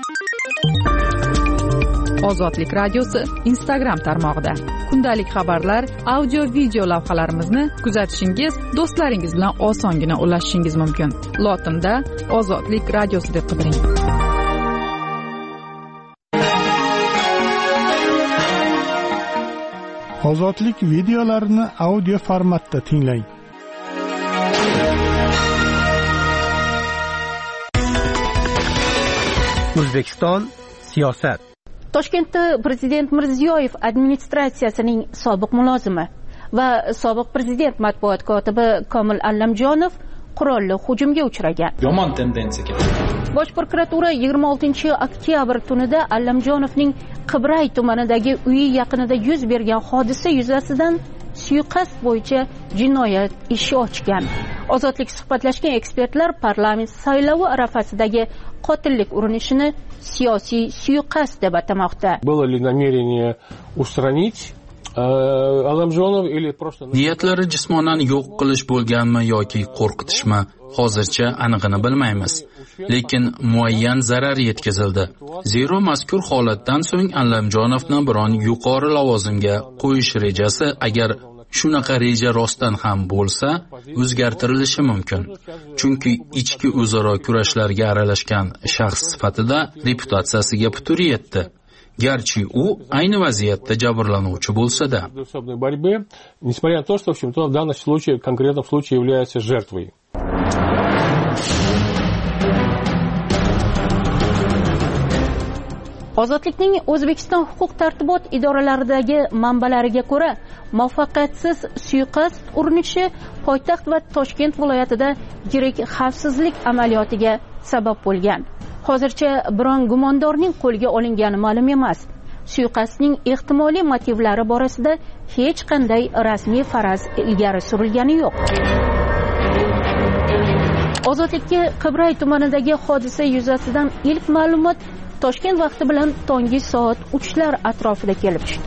Ozodlik radiosi Instagram tarmog'ida kundalik xabarlar, audio video lavhalarimizni kuzatishingiz, do'stlaringiz bilan osongina ulashishingiz mumkin. Lotinda Ozodlik radiosi deb qidiring. Ozodlik videolarini audio formatda tinglang. O'zbekiston siyosat. Toshkentda Prezident Mirziyoyev administratsiyasining sobiq mulozimi va sobiq prezident matbuot kotibi Komil Allamjonov qurolli hujumga uchragan. Yomon tendensiya. Bosh prokuratura 26-oktyabr tunida Allamjonovning Qibray tumanidagi uyi yaqinida yuz bergan hodisa yuzasidan suiqasd bo'yicha jinoyat ishi ochgan. Ozodlik suhbatlashgan ekspertlar parlament saylovi arafasidagi qotillik urinishini siyosiy suiqasd deb atamoqda. Было ли намерение устранить Allamjonov или просто niyatlari jismonan yo'q qilish bo'lganmi yoki qo'rqitishmi hozircha aniqini bilmaymiz, lekin muayyan zarar yetkazildi. Zero mazkur holatdan so'ng Allamjonovni biron yuqori lavozimga qo'yish rejasi, agar shunaqa reja rostdan ham bo'lsa, o'zgartirilishi mumkin. Chunki ichki o'zaro kurashlarga aralashgan shaxs sifatida reputatsiyasiga putur yetdi. Garchi u ayni vaziyatda jabrlanuvchi bo'lsa-da. Несмотря на то, что в общем-то в данном случае, в конкретном случае является жертвой. Ozodlikning O'zbekiston huquq-tartibot idoralaridagi manbalariga ko'ra, muvaffaqiyatsiz suiqasd urinishi poytaxt va Toshkent viloyatida yirik xavfsizlik amaliyotiga sabab bo'lgan. Hozircha biron gumondorning qo'lga olingani ma'lum emas. Suiqasdning ehtimoliy motivlari borasida hech qanday rasmiy faraz ilgari surilgani yo'q. Ozodlikka Qibray tumanidagi hodisa yuzasidan ilk ma'lumot Toshkent vaqti bilan tongi soat 3lar atrofida kelib tushdi.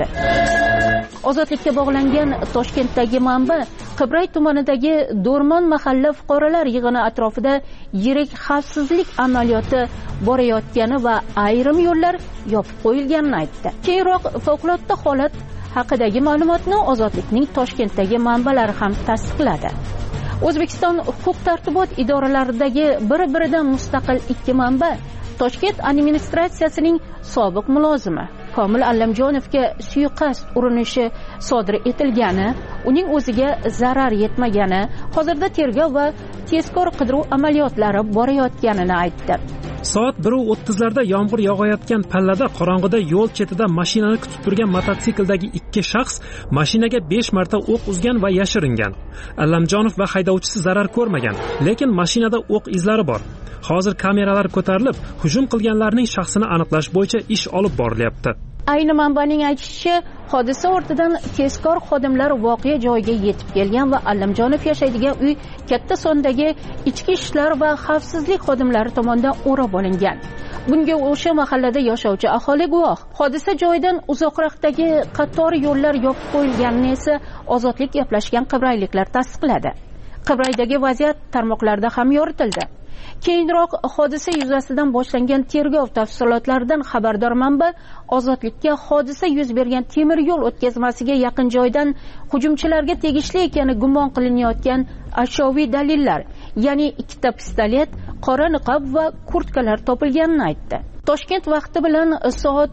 Ozodlikka bog'langan Toshkentdagi manba Qibray tumanidagi Do'rmon mahalla fuqarolar yig'ini atrofida yirik xavfsizlik amaliyoti borayotgani va ayrim yo'llar yopib qo'yilganini aytdi. Keyinroq favqulodda holat haqidagi ma'lumotni Ozodlikning Toshkentdagi manbalari ham tasdiqladi. O'zbekiston huquq-tartibot idoralaridagi bir-biridan mustaqil ikki manba Toshkent administratsiyasining sobiq mulozimi Komil Allamjonovga suiqasd urinishi sodir etilgani, uning o'ziga zarar yetmagani, hozirda tergov va tezkor qidiruv amaliyotlari borayotganini aytdi. Soat 1:30larda yomg'ir yog'ayotgan pallada qorong'ida yo'l chetida mashinani kutib turgan mototsikldagi ikki shaxs mashinaga 5 marta o'q uzgan va yashiringan. Allamjonov va haydovchisi zarar ko'rmagan, lekin mashinada o'q izlari bor. Hozir kameralar ko'tarilib, hujum qilganlarning shaxsini aniqlash bo'yicha ish olib borilyapti. Ayni manbaning aytishicha, hodisa ortidan tezkor xodimlar voqea joyiga yetib kelgan va Allamjonov yashaydigan uy katta sondagi ichki ishlar va xavfsizlik xodimlari tomonidan o'rab olingan. Bunga o'sha mahallada yashovchi aholi guvoh. Hodisa joyidan uzoqroqdagi qator yo'llar yopib qo'yilganini esa Ozodlik gaplashgan qibrayliklar tasdiqladi. Qibraydagi vaziyat tarmoqlarda ham yoritildi. Keyinroq hodisa yuzasidan boshlangan tergov tafsilotlaridan xabardor manba Ozodlikka hodisa yuz bergan temir yo'l o'tkazmasiga yaqin joydan hujumchilarga tegishli ekani gumon qilinayotgan ashyoviy dalillar, ya'ni 2 pistolet, qora niqob va kurtkalar topilganini aytdi. Toshkent vaqti bilan soat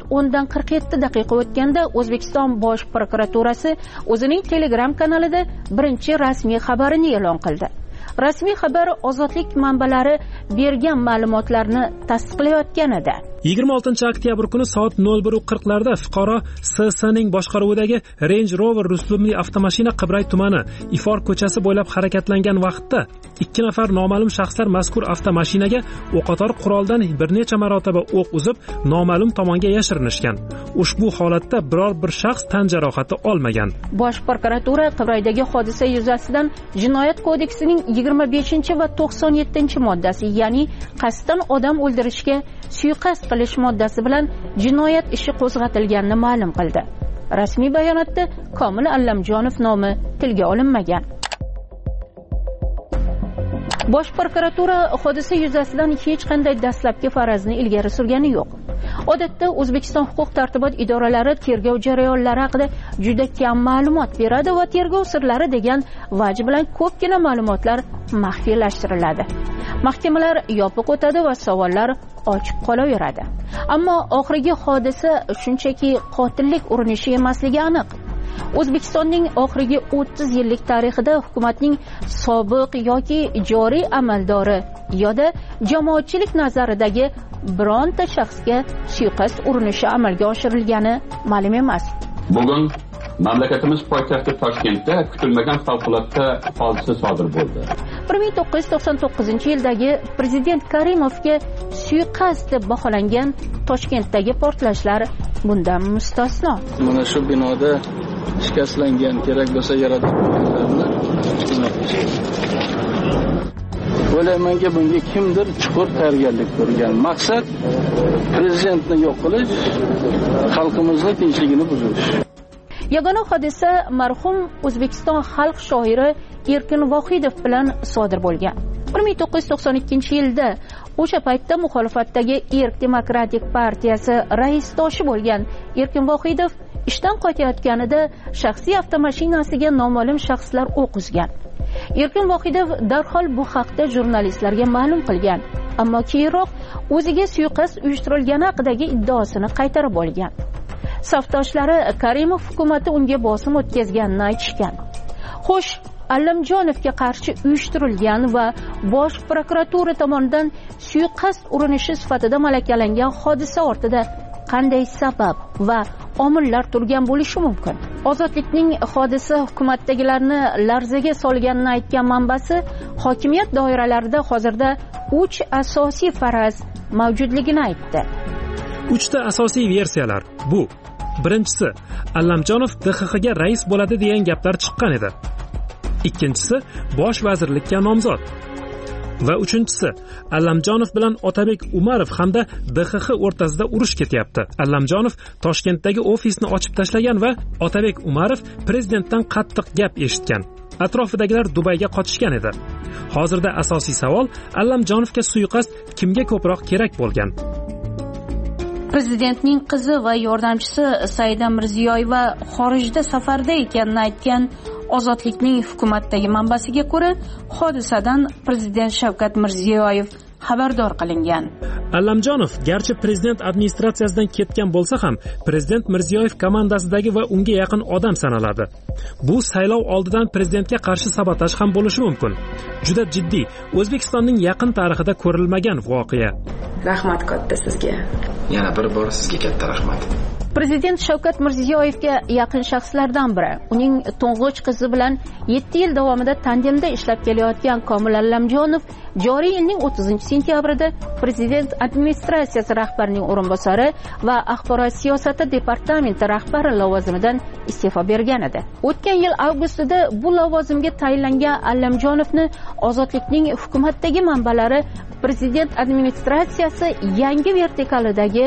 10:47 o'tganda O'zbekiston Bosh prokuraturasi o'zining Telegram kanalida birinchi rasmiy xabarini e'lon qildi. Rasmiy xabar Ozodlik manbalari bergan ma'lumotlarni tasdiqlayotgan edi. 26 oktyabr kuni soat 01:40larda fuqaro SS-ning boshqaruvidagi Range Rover rusumli avtomashina Qibray tumani Ifor ko'chasi bo'ylab harakatlangan vaqtda 2 nafar noma'lum shaxslar mazkur avtomashinaga o'qotar quroldan bir necha marotaba o'q uzib, noma'lum tomonga yashirinishgan. Ushbu holatda biror bir shaxs tan jarohati olmagan. Bosh prokuratura Qibraydagi hodisa yuzasidan Jinoyat kodeksining 25 va 97-moddasi, ya'ni qasddan odam o'ldirishga suiqasd qilish moddasi bilan jinoyat ishi qo'zg'atilganini ma'lum qildi. Rasmiy bayonotda Komil Allamjonov nomi tilga olinmagan. Bosh prokuratura hodisa yuzasidan hech qanday dastlabki farazni ilgari surgani yo'q. Odatda O'zbekiston huquq-tartibot idoralari tergov jarayonlari haqida juda kam ma'lumot beradi va tergov sirlari degan vaj bilan ko'pgina ma'lumotlar maxfiylashtiriladi. Mahkamalar yopiq o'tadi va savollar ochiq qolaveradi. Ammo oxirgi hodisa shunchaki qotillik urinishi emasligi aniq. O'zbekistonning oxirgi 30 yillik tarixida hukumatning sobiq yoki joriy amaldori yoda jamoatchilik nazaridagi bironta shaxsga suiqasd urinishi amalga oshirilgani ma'lum emas. Bugun mamlakatimiz poytaxti Toshkentda kutilmagan favqulodda hodisa sodir bo'ldi. 1999-yildagi prezident Karimovga suiqasd deb baholangan Toshkentdagi portlashlar bundan mustasno. Mana shu binoda shikastlangan kerak bo'lsa yaratganlarni o'ylaymanki bunga kimdir chuqur tayyorgarlik ko'rgan. Maqsad prezidentni yo'q qilish, xalqimizning tinchligini buzish. Yagona hodisa marhum O'zbekiston xalq shoiri Erkin Vohidov bilan sodir bo'lgan. 1992-yilda o'sha paytda muxolifatdagi Erk demokratik partiyasi raisdoshi bo'lgan Erkin Vohidov ishdan qaytayotganida shaxsiy avtomashinasiga noma'lum shaxslar o'q uzgan. Erkin Vohidov darhol bu haqda jurnalistlarga ma'lum qilgan, ammo keyinroq o'ziga suiqasd uyushtirilgani haqidagi iddaosini qaytarib olgan. Safdoshlari Karimov hukumatı unga bosim o'tkazganini aytishgan. Xo'sh, Allamjonovga qarshi uyushtirilgan va bosh prokuratura tomonidan suiqasd urinishi sifatida malakalangan hodisa ortida qanday sabab va omillar turgan bo'lishi mumkin? Ozodlikning hodisa hukumatdagilarni larzaga solganini aytgan manbasi hokimiyat doiralarida hozirda 3 asosiy faraz mavjudligini aytdi. 3 ta asosiy versiyalar bu. Birinchisi, Allamjonov DXXga rais bo'ladi degan gaplar chiqqan edi. Ikkinchisi, bosh vazirlikka nomzod. Va uchinchisi, Allamjonov bilan Otabek Umarov hamda DXX o'rtasida urush ketyapti. Allamjonov Toshkentdagi ofisni ochib tashlagan va Otabek Umarov prezidentdan qattiq gap eshitgan. Atrofidagilar Dubayga qochishgan edi. Hozirda asosiy savol, Allamjonovga suiqasd kimga ko'proq kerak bo'lgan? Prezidentning qizi va yordamchisi Saida Mirziyoyeva xorijda safarda ekanini aytgan Ozodlikning hukumatdagi manbasiga ko'ra, hodisadan prezident Shavkat Mirziyoyev xabardor qilingan. Allamjonov garchi prezident administratsiyasidan ketgan bo'lsa ham, prezident Mirziyoyev komandasidagi va unga yaqin odam sanaladi. Bu saylov oldidan prezidentga qarshi sabotaj ham bo'lishi mumkin. Juda jiddiy, O'zbekistonning yaqin tarixida ko'rilmagan voqea. Rahmat katta sizga. Yana bir bor sizga katta rahmat. Prezident Shavkat Mirziyoyevga yaqin shaxslardan biri, uning to'ng'ich qizi bilan 7 yil davomida tandemda ishlab kelayotgan Komil Allamjonov joriy yilning 30-sentyabrida prezident administratsiyasi rahbarining o'rinbosari va axborot siyosati departamenti rahbari lavozimidan iste'fo bergan edi. O'tgan yil avgustida bu lavozimga tayinlangan Allamjonovni Ozodlikning hukumatdagi manbalari prezident administratsiyasi yangi vertikalidagi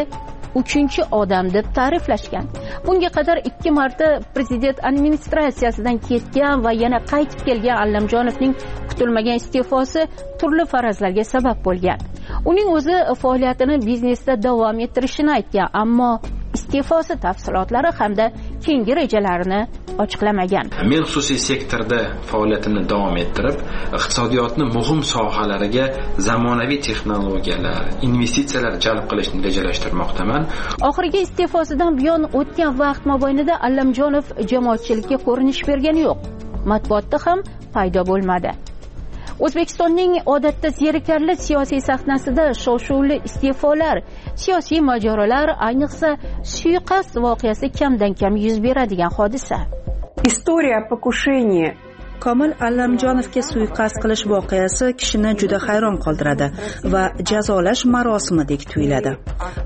3-odam deb ta'riflashgan. Bunga qadar 2 marta prezident administratsiyasidan ketgan va yana qaytib kelgan Allamjonovning kutilmagan iste'fosi turli farazlarga sabab bo'lgan. Uning o'zi faoliyatini biznesda davom ettirishini aytgan, ammo iste'fosi tafsilotlari hamda keyingi rejalarini ochiqlamagan. Men xususiy sektorda faoliyatimni davom ettirib, iqtisodiyotni muhim sohalariga zamonaviy texnologiyalar, investitsiyalar jalb qilishni rejalashtirmoqdaman. Oxirgi iste'fosidan buyon o'tgan vaqt mobaynida Allamjonov jamoatchilikka ko'rinish bergani yo'q. Matbuotda ham paydo bo'lmadi. O'zbekistonning odatda zerikarli siyosiy sahnasida shov-shuvli iste'folar, siyosiy mojarolar, ayniqsa suiqasd voqeasi kamdan kam yuz beradigan hodisa. История покушения Komil Allamjonovga suiqasd qilish voqeasi kishini juda hayron qoldiradi va jazolash marosimidek tuyuladi.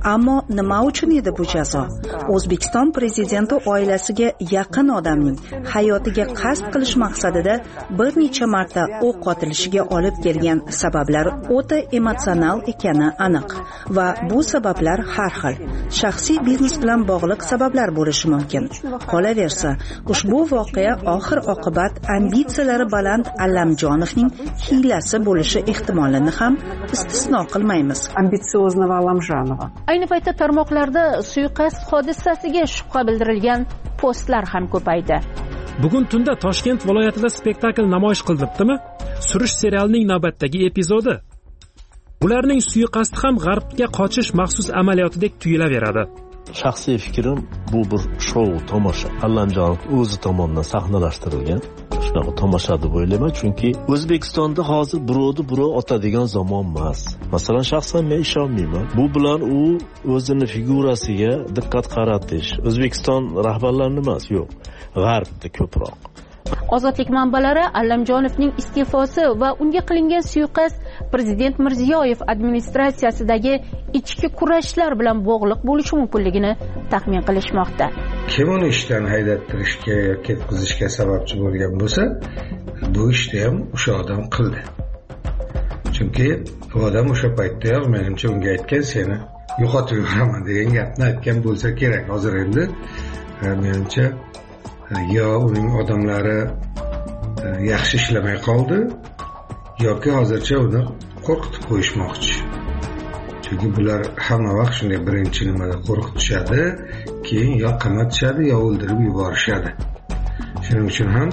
Ammo nima uchun edi bu jazo? O'zbekiston prezidenti oilasiga yaqin odamning hayotiga qasd qilish maqsadida bir necha marta o'q otilishiga olib kelgan sabablar o'ta emotsional ekani aniq va bu sabablar har xil. Shaxsiy biznes bilan bog'liq sabablar bo'lishi mumkin. Qolaversa, ushbu voqea oxir-oqibat ambitsiyalari baland Allamjonovning hiylasi bo'lishi ehtimolini ham istisno qilmaymiz. Амбициозного Алламжанова. Ayni paytda tarmoqlarda suiqasd hodisasiga shubha bildirilgan postlar ham ko'paydi. Bugun tunda Toshkent viloyatida spektakl namoyish qilinibdimi? Surish serialining navbatdagi epizodi. Ularning suiqasdi ham g'arbga qochish maxsus amaliyotidek tuyulaveradi. Shaxsiy fikrim, bu bir shou, tomosha. Allamjonov o'zi tomonidan sahnalashtirilgan shunaqa tomosha deb o'ylayman, chunki O'zbekistonda hozir birovni birov otadigan zamon emas. Masalan, shaxsan men ishonmayman. Bu bilan u o'zini figurasiga diqqat qaratish, O'zbekiston rahbarlarini emas, yo'q, g'arbda ko'proq. Ozodlik manbalari Allamjonovning iste'fosi va unga qilingan suiqasd prezident Mirziyoyev administratsiyasidagi ichki kurashlar bilan bog'liq bo'lishi mumkinligini taxmin qilishmoqda. Kim uni ishdan haydattirishga yoki ketkazishga sababchi bo'lgan bo'lsa, bu ishni ham o'sha odam qildi. Chunki u odam o'sha paytda menimcha unga aytgan, seni yo'qotib yuboraman degan gapni aytgan bo'lsa kerak. Hozir endi menimcha yo uning odamlari yaxshi ishlamay qoldi yoki hozircha uni qo'rqitib qo'yishmoqchi. Chunki bular hamma vaqt shunday birinchi nimada qo'rqitishadi, keyin yo qamatishadi yo o'ldirib yuborishadi. Shuning uchun ham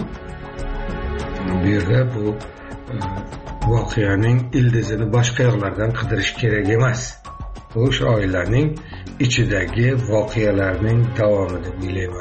bu yerda bu voqeaning ildizini boshqa yoqlardan qidirish kerak emas. Bu o'sha oilaning ichidagi voqealarning davomi deb o'ylayman.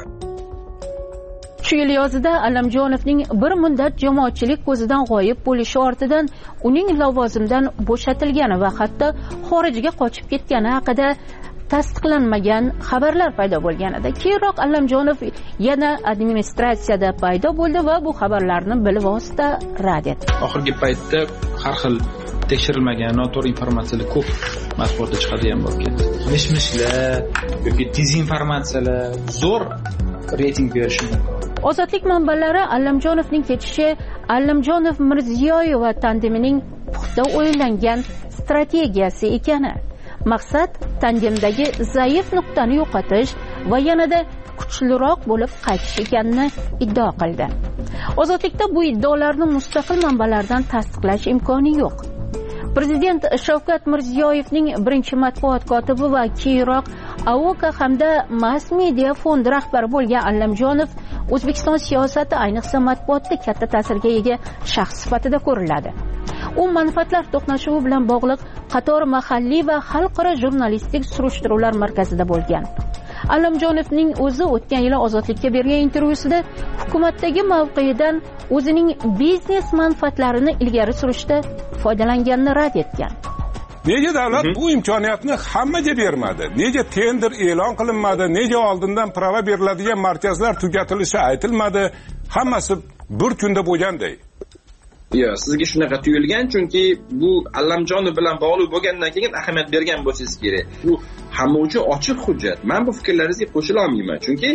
Shu yil yozida Allamjonovning bir muddat jamoatchilik ko'zidan g'oyib bo'lishi ortidan uning lavozimdan bo'shatilgani va hatto xorijga qochib ketgani haqida tasdiqlanmagan xabarlar paydo bo'lgan edi. Keyinroq Allamjonov yana administratsiyada paydo bo'ldi va bu xabarlarni bilvosita rad etdi. Oxirgi paytda har xil tekshirilmagan noto'g'ri informatsiyalar ko'p matbuotda chiqadigan bo'lib ketdi. Mish-mishlar yoki dezinformatsiyalar zo'r reyting berishi mumkin. Ozodlik manbalari Allamjonovning ketishi Allamjonov Mirziyoyev va tandemining puxta o'ylangan strategiyasi ekani. Maqsad tandemdagi zaif nuqtani yo'qotish va yanada kuchliroq bo'lib qaytish ekanini iddao qildi. Ozodlikda bu iddaolarni mustaqil manbalardan tasdiqlash imkoni yo'q. Prezident Shavkat Mirziyoyevning birinchi matbuot kotibi va keyinroq AOKA hamda Mass Media fondi rahbari bo'lgan Allamjonov O'zbekiston siyosati, ayniqsa matbuotda katta ta'sirga ega shaxs sifatida ko'riladi. U manfaatlar to'qnashuvi bilan bog'liq qator mahalliy va xalqaro jurnalistik surishtiruvlar markazida bo'lgan. Allamjonovning o'zi o'tgan yili Ozodlikka bergan intervyusida hukumatdagi mavqeyidan o'zining biznes manfaatlarini ilgari surishda foydalanganini rad etgan. Nega davlat bu imkoniyatni hammaga bermadi? Nega tender e'lon qilinmadi? Nega oldindan prava beriladigan markazlar tugatilishi aytilmadi? Hammasi bir kunda bo'lganday. Yo'q, sizga shunaqa tuyulgan, chunki bu Allamjonov bilan bog'liq bo'lgandan keyin ahamiyat bergan bo'lsangiz kerak. Bu hamma uchun ochiq hujjat. Men bu fikrlaringizga qo'shila olmayman, chunki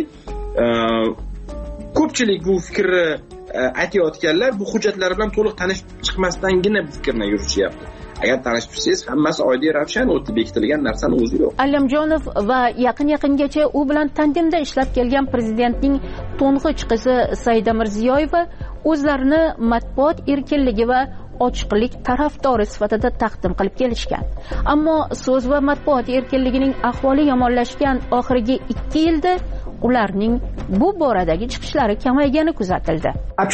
ko'pchilik bu fikrni aytayotganlar bu hujjatlar bilan to'liq tanishib chiqmasdangina bu fikrni yurishyapti. Agar tanishib tursangiz, hammasi oddiy ravshan o'tib bekitilgan narsani o'zi yo'q. Allamjonov va yaqin-yaqingacha u bilan tandemda ishlab kelgan prezidentning to'ng'ich qizi Saida Mirziyoyeva o'zlarini matbuot erkinligi va ochiqlik tarafdori sifatida taqdim qilib kelishgan. Ammo so'z va matbuot erkinligining ahvoli yomonlashgan oxirgi 2 yilda ularning bu boradagi chiqishlari kamaygani kuzatildi.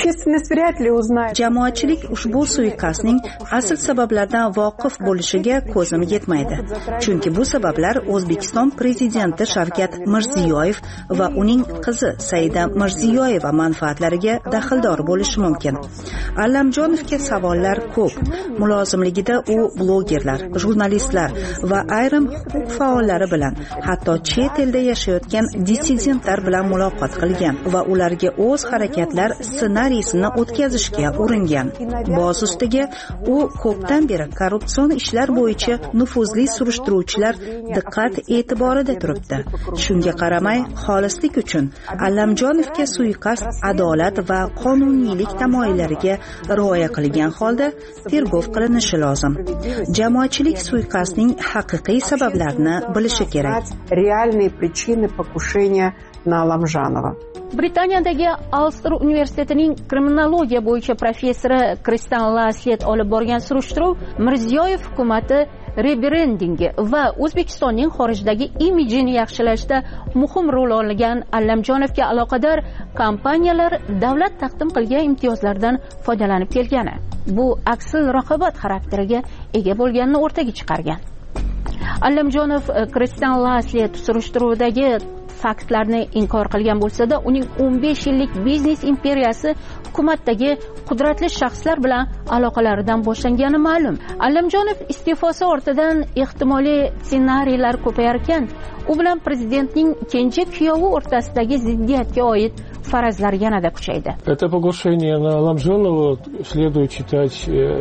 Jamoatchilik ushbu suiqasdning asl sabablaridan voqif bo'lishiga ko'zim yetmaydi. Chunki bu sabablar O'zbekiston prezidenti Shavkat Mirziyoyev va uning qizi Saida Mirziyoyeva manfaatlariga daxldor bo'lishi mumkin. Allamjonovga savollar ko'p. Mulozimligida u blogerlar, jurnalistlar va ayrim huquq faollari bilan, hatto chet elda yashayotgan dissident agentlar bilan muloqot qilgan va ularga o'z harakatlar ssenariysini o'tkazishga uringan. Boz ustiga u ko'pdan beri korrupsion ishlar bo'yicha nufuzli surishtiruvchilar diqqat e'tiborida turibdi. Shunga qaramay, xolislik uchun Allamjonovga suiqasd adolat va qonuniylik tamoyillariga rioya qilgan holda tergov qilinishi lozim. Jamoatchilik suiqasdning haqiqiy sabablarini bilishi kerak. Реальные причины покушения на Алламжанова. Britaniyadagi Ulster universitetining kriminologiya bo'yicha professori Kristan Laslet olib borgan surishtiruv Mirziyoyev hukumati rebrendingi va O'zbekistonning xorijdagi imijini yaxshilashda muhim rol o'ynagan Allamjonovga aloqador kompaniyalar davlat taqdim qilgan imtiyozlardan foydalanib kelgani, bu aksil raqobat xarakteriga ega bo'lganini o'rtaga chiqargan. Allamjonov Kristan Laslet surishtiruvdagi faktlarni inkor qilgan bo'lsa-da, uning 15 yillik biznes imperiyasi hukumatdagi qudratli shaxslar bilan aloqalaridan boshlangani ma'lum. Allamjonov iste'fosi ortidan ehtimoliy ssenariylar ko'payar ekan, u bilan prezidentning kenja kuyovi o'rtasidagi ziddiyatga oid farazlar yanada kuchaydi. Это покушение на Алламжонова следует считать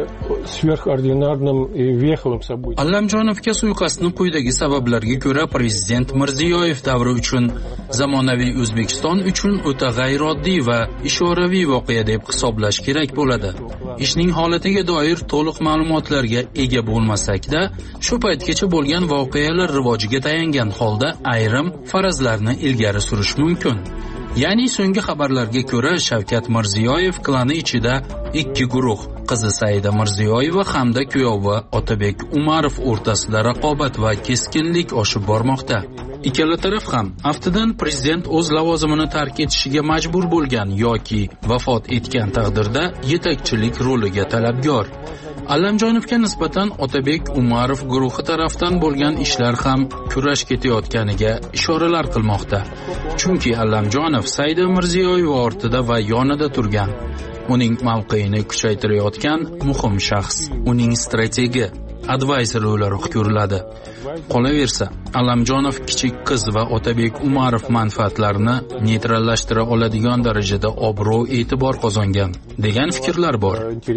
сверхординарным и веховым событием. Allamjonovga suiqasdning quyidagi sabablarga ko'ra prezident Mirziyoyev davri uchun zamonaviy O'zbekiston uchun o'ta g'ayrioddiy va ishoraviy voqea deb hisoblash kerak bo'ladi. Ishning holatiga doir to'liq ma'lumotlarga ega bo'lmasakda, shu paytgacha bo'lgan voqealar rivojiga tayangan holda ayrim farazlarni ilgari surish mumkin. Ya'ni so'nggi xabarlarga ko'ra Shavkat Mirziyoyev klani ichida ikki guruh, qizi Saida Mirziyoyeva hamda kuyovi Otabek Umarov o'rtasida raqobat va keskinlik oshib bormoqda. Ikkala taraf ham aftidan prezident o'z lavozimini tark etishiga majbur bo'lgan yoki vafot etgan taqdirda yetakchilik roliga talabgor. Allamjonovga nisbatan Otabek Umarov guruhi tarafdan bo'lgan ishlar ham kurash ketayotganiga ishoralar qilmoqda. Chunki Allamjonov Saida Mirziyoyeva ortida va yonida turgan, uning mavqeini kuchaytirayotgan muhim shaxs, uning strategi, advisor o'laroq ko'riladi. Qolaversa, Allamjonov kichik qiz va Otabek Umarov manfaatlarini neytrallashtira oladigan darajada obro' e'tibor qozongan degan fikrlar bor.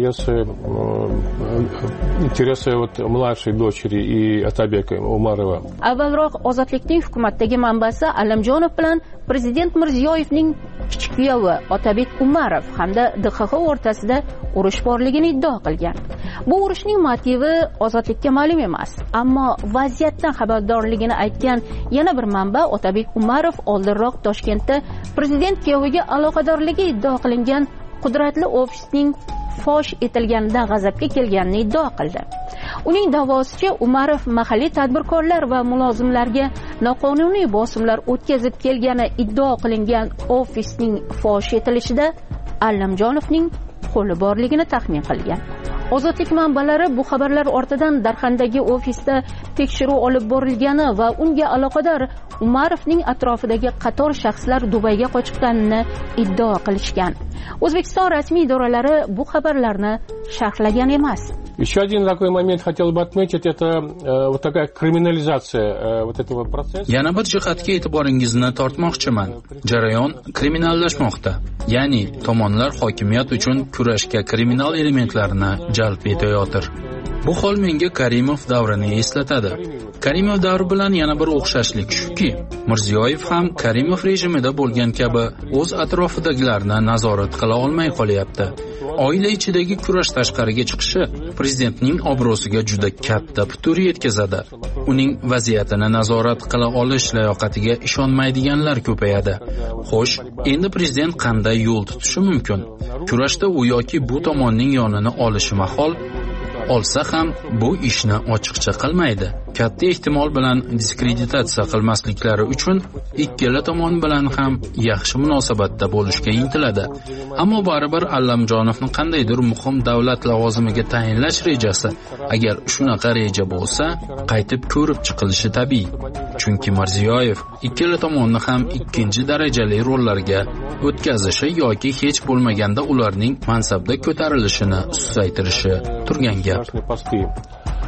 Интересы вот младшей дочери и Otabeka Umarova. Avvalroq Ozodlikning hukumatdagi manbasi Allamjonov bilan prezident Mirziyoyevning kichik kuyovi Otabek Umarov hamda DXX o'rtasida urush borligini iddao qilgan. Bu urushning motivi Ozodlikka ma'lum emas, ammo vaziyatdan xabardorligini aytgan yana bir manba Otabek Umarov oldinroq Toshkentda prezident kuyoviga aloqadorligi iddao qilingan qudratli ofisning fosh etilganidan g'azabga kelganini iddao qildi. Uning da'vosicha Umarov mahalliy tadbirkorlar va mulozimlarga noqonuniy bosimlar o'tkazib kelgani iddao qilingan ofisning fosh etilishida Allamjonovning qo'li borligini taxmin qilgan. Ozodlik manbalari bu xabarlar ortidan Darxandagi ofisda tekshiruv olib borilgani va unga aloqador Umarovning atrofidagi qator shaxslar Dubayga qochganini iddao qilishgan. O'zbekiston rasmiy idoralari bu xabarlarni sharhlagan emas. Еще один такой момент хотел бы отметить, это вот такая криминализация вот этого процесса. Yana bir jihatga e'tiboringizni tortmoqchiman. Jarayon kriminallashmoqda. Ya'ni tomonlar hokimiyat uchun kurashga kriminal elementlarni jalb etayotir. Bu hol menga Karimov davrini eslatadi. Karimov davri bilan yana bir o'xshashlik shuki, Mirziyoyev ham Karimov rejimida bo'lgan kabi o'z atrofidagilarni nazorat qila olmay qolyapti. Oila ichidagi kurash tashqariga chiqishi prezidentning obro'siga juda katta putur yetkazadi. Uning vaziyatini nazorat qila olish layoqatiga ishonmaydiganlar ko'payadi. Xo'sh, endi prezident qanday yo'l tutishi mumkin? Kurashda u yoki bu tomonning yonini olishi mahol. Olsa ham bu ishni ochiqcha qilmaydi. Katta ehtimol bilan diskreditatsiya qilmasliklari uchun ikkala tomon bilan ham yaxshi munosabatda bo'lishga intiladi. Ammo baribir Allamjonovni qandaydir muhim davlat lavozimiga tayinlash rejasi, agar shunaqa reja bo'lsa, qaytib ko'rib chiqilishi tabiiy. Chunki Mirziyoyev ikkala tomonni ham ikkinchi darajali rollarga o'tkazishi yoki hech bo'lmaganda ularning mansabda ko'tarilishini susaytirishi turgan gap.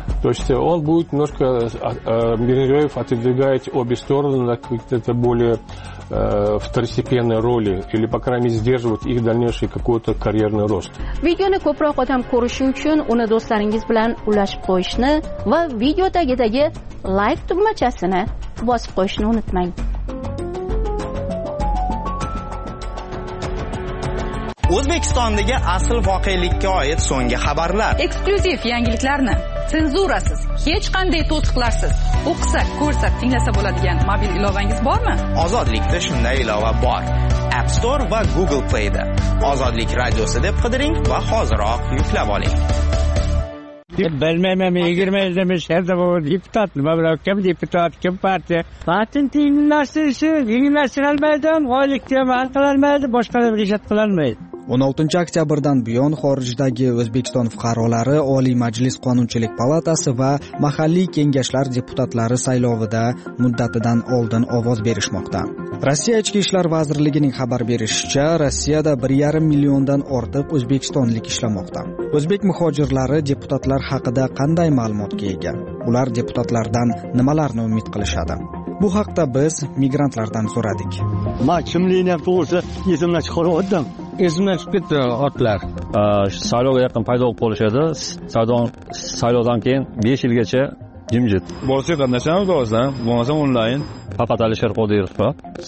То есть он будет немножко, Берендеев отодвигать обе стороны на какие-то более второстепенные роли или, по крайней мере, сдерживать их дальнейший какой-то карьерный рост. Videoni ko'proq odam ko'rishi uchun uni do'stlaringiz bilan ulashib qo'yishni va video tagidagi like tugmachasini bosib qo'yishni unutmang. O'zbekistondagi asl voqelikka oid so'nggi xabarlar. Eksklyuziv yangiliklarni senzurasiz, hech qanday to'siqlarsiz o'qisak, ko'rsak, tinglasa bo'ladigan mobil ilovangiz bormi? Ozodlikda shunday ilova bor. App Store va Google Play'da Ozodlik radiosi deb qidiring va hoziroq yuklab oling. Bilmayman, 20 yilda shahar bu deputat, nima bilan kim deputat, kim partiya. Patent yengillashtirilmaydi, oylikka amal qilinmaydi, boshqalarga ijod qilinmaydi. 16 oktyabrdan buyon xorijdagi O'zbekiston fuqarolari Oliy Majlis Qonunchilik palatasi va mahalliy kengashlar deputatlari saylovida muddatidan oldin ovoz berishmoqda. Rossiya Ichki ishlar vazirligining xabar berishicha, Rossiyada 1,5 milliondan ortiq o'zbekistonlik ishlamoqda. O'zbek muhojirlari deputatlar haqida qanday ma'lumotga ega? Ular deputatlardan nimalarni umid qilishadi? Bu haqda biz migrantlardan so'radik. Men kimligim to'g'risi esimdan chiqarib esimdan chiqib ketdi otlar. Saylovga yaqin paydo bo'lib qolishadi. Saylovdan keyin 5 yilgacha jimjit. Borsa qatnashamiz o'zdan, bo'lmasa onlayn. Faqat Alisher Qodirov va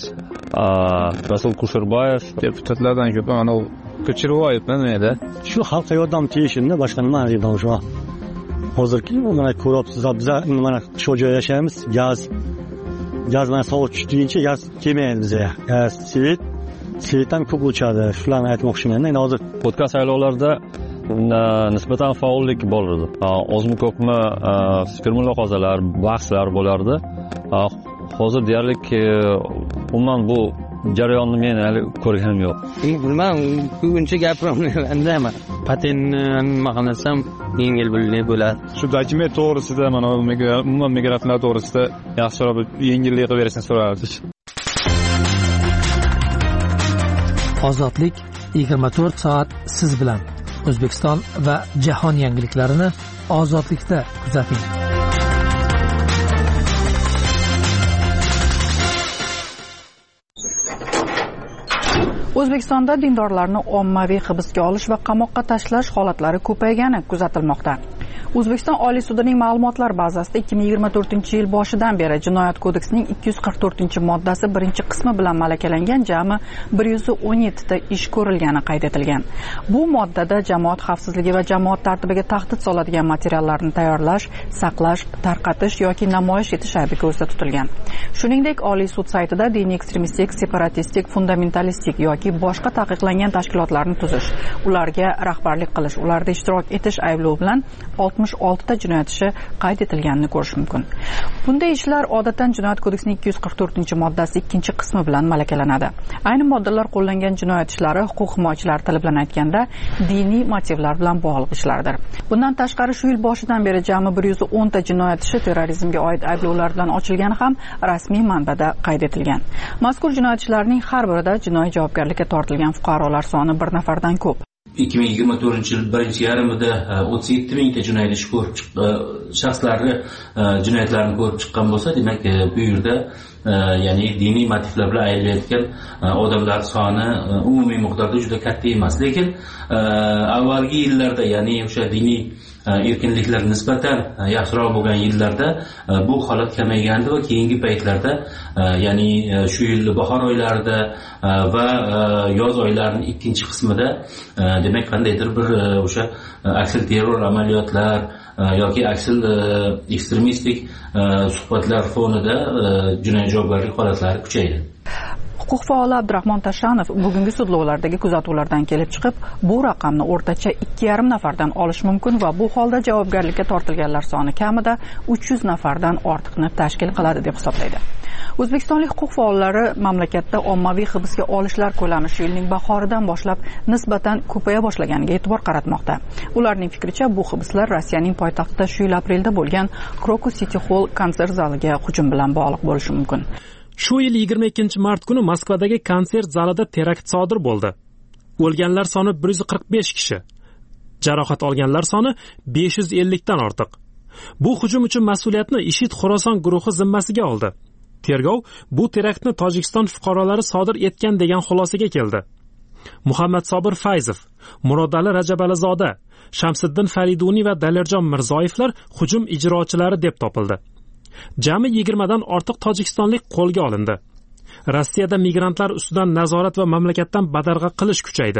Rasul Kusherbayev deputatlardan ko'p mana Ko'chirvoyevman edi. Shu xalqqa yordam tegishimda boshqa nima deyman o'sha. Hozirki mana ko'ryapsiz, biz mana sho'ja yashaymiz, gaz mana sovuq tushguncha gaz kelmaydi bizga. Gaz, Svetdan ko'p o'chadi. Shularni aytmoqchiman. Endi hozir o'tgan saylovlarda nisbatan faollik bor edi. Ozmi ko'pmi fikr mulohazalar, bahslar bo'lardi. Hozir deyarli umuman bu jarayonni men hali ko'rganim yo'q. Bilmam, buguncha gapiramman. Patentni nima qilsam yengil bo'ladi. Shu dokument to'g'risida, mana umuman migrantlar to'g'risida yaxshiroq yengillik qilib berishni so'rardik. Ozodlik 24 soat siz bilan. O'zbekiston va jahon yangiliklarini ozodlikda kuzating. O'zbekistonda dindorlarni ommaviy hibsga olish va qamoqqa tashlash holatlari ko'paygani kuzatilmoqda. O'zbekiston Oliy sudining ma'lumotlar bazasida 2024-yil boshidan beri Jinoyat kodeksining 244-moddasi birinchi qismi bilan malakalangan jami 117 ta ish ko'rilgani qayd etilgan. Bu moddada jamoat xavfsizligi va jamoat tartibiga tahdid soladigan materiallarni tayyorlash, saqlash, tarqatish yoki namoyish etish aybi ko'zda tutilgan. Shuningdek, Oliy sud saytida diniy ekstremistik, separatistik, fundamentalistik yoki boshqa taqiqlangan tashkilotlarni tuzish, ularga rahbarlik qilish, ularda ishtirok etish ayblovi bilan 66 ta jinoyat ishi qayd etilganini ko'rish mumkin. Bunday ishlar odatdan Jinoyat kodeksining 244-moddasi 2-qismi bilan malakalanadi. Ayni moddalar qo'llangan jinoyat ishlari huquq himoyachilari tili bilan aytganda diniy motivlar bilan bog'liq ishlardir. Bundan tashqari shu yil boshidan beri jami 110 ta jinoyat ishi terrorizmga oid ayblovlar bilan ochilgani ham rasmiy manbada qayd etilgan. Mazkur jinoyat ishlarining har birida jinoiy javobgarlikka tortilgan fuqarolar soni 1 nafardan ko'p. 2024-yil birinchi yarmida 37 mingta jinoyat ishi ko'rib shaxslarni jinoyatlarni ko'rib chiqqan bo'lsa, demak bu yerda ya'ni diniy motivlar bilan aylanayotgan odamlar soni umumiy miqdorda juda katta emas. Lekin avvalgi yillarda, ya'ni o'sha diniy erkinliklar nisbatan yaxshiroq bo'lgan yillarda bu holat kamaygandi va keyingi paytlarda, ya'ni shu yil bahor oylarida va yoz oylarining ikkinchi qismida demak qandaydir bir o'sha aksil terror amaliyotlar yoki aksil ekstremistik suhbatlar fonida jinoiy javobgarlik holatlari kuchaydi. Huquq faoli Abdurahmon Tashanov bugungi sudlovlardagi kuzatuvlardan kelib chiqib, bu raqamni o'rtacha 2,5 nafardan olish mumkin va bu holda javobgarlikka tortilganlar soni kamida 300 nafardan ortiqni tashkil qiladi deb hisoblaydi. O'zbekistonlik huquq faollari mamlakatda ommaviy hibsga olishlar ko'lami shu yilning bahoridan boshlab nisbatan ko'paya boshlaganiga e'tibor qaratmoqda. Ularning fikricha, bu hibslar Rossiyaning poytaxtida shu yil aprelda bo'lgan Krokus City Hall konsert zaliga hujum bilan bog'liq bo'lishi mumkin. Shu yil 22-mart kuni Moskvadagi konsert zalida terakt sodir bo'ldi. O'lganlar soni 145 kishi. Jarohat olganlar soni 550 dan ortiq. Bu hujum uchun mas'uliyatni IShID Xorason guruhi zimmasiga oldi. Tergov bu teraktni Tojikiston fuqarolari sodir etgan degan xulosaga keldi. Muhammad Sobir Fayzov, Murodali Rajabalizoda, Shamsiddin Fariduniy va Dalirjon Mirzoyevlar hujum ijrochilari deb topildi. Jami 20 dan ortiq tojikistonlik qo'lga olindi. Rossiyada migrantlar ustidan nazorat va mamlakatdan badarg'a qilish kuchaydi.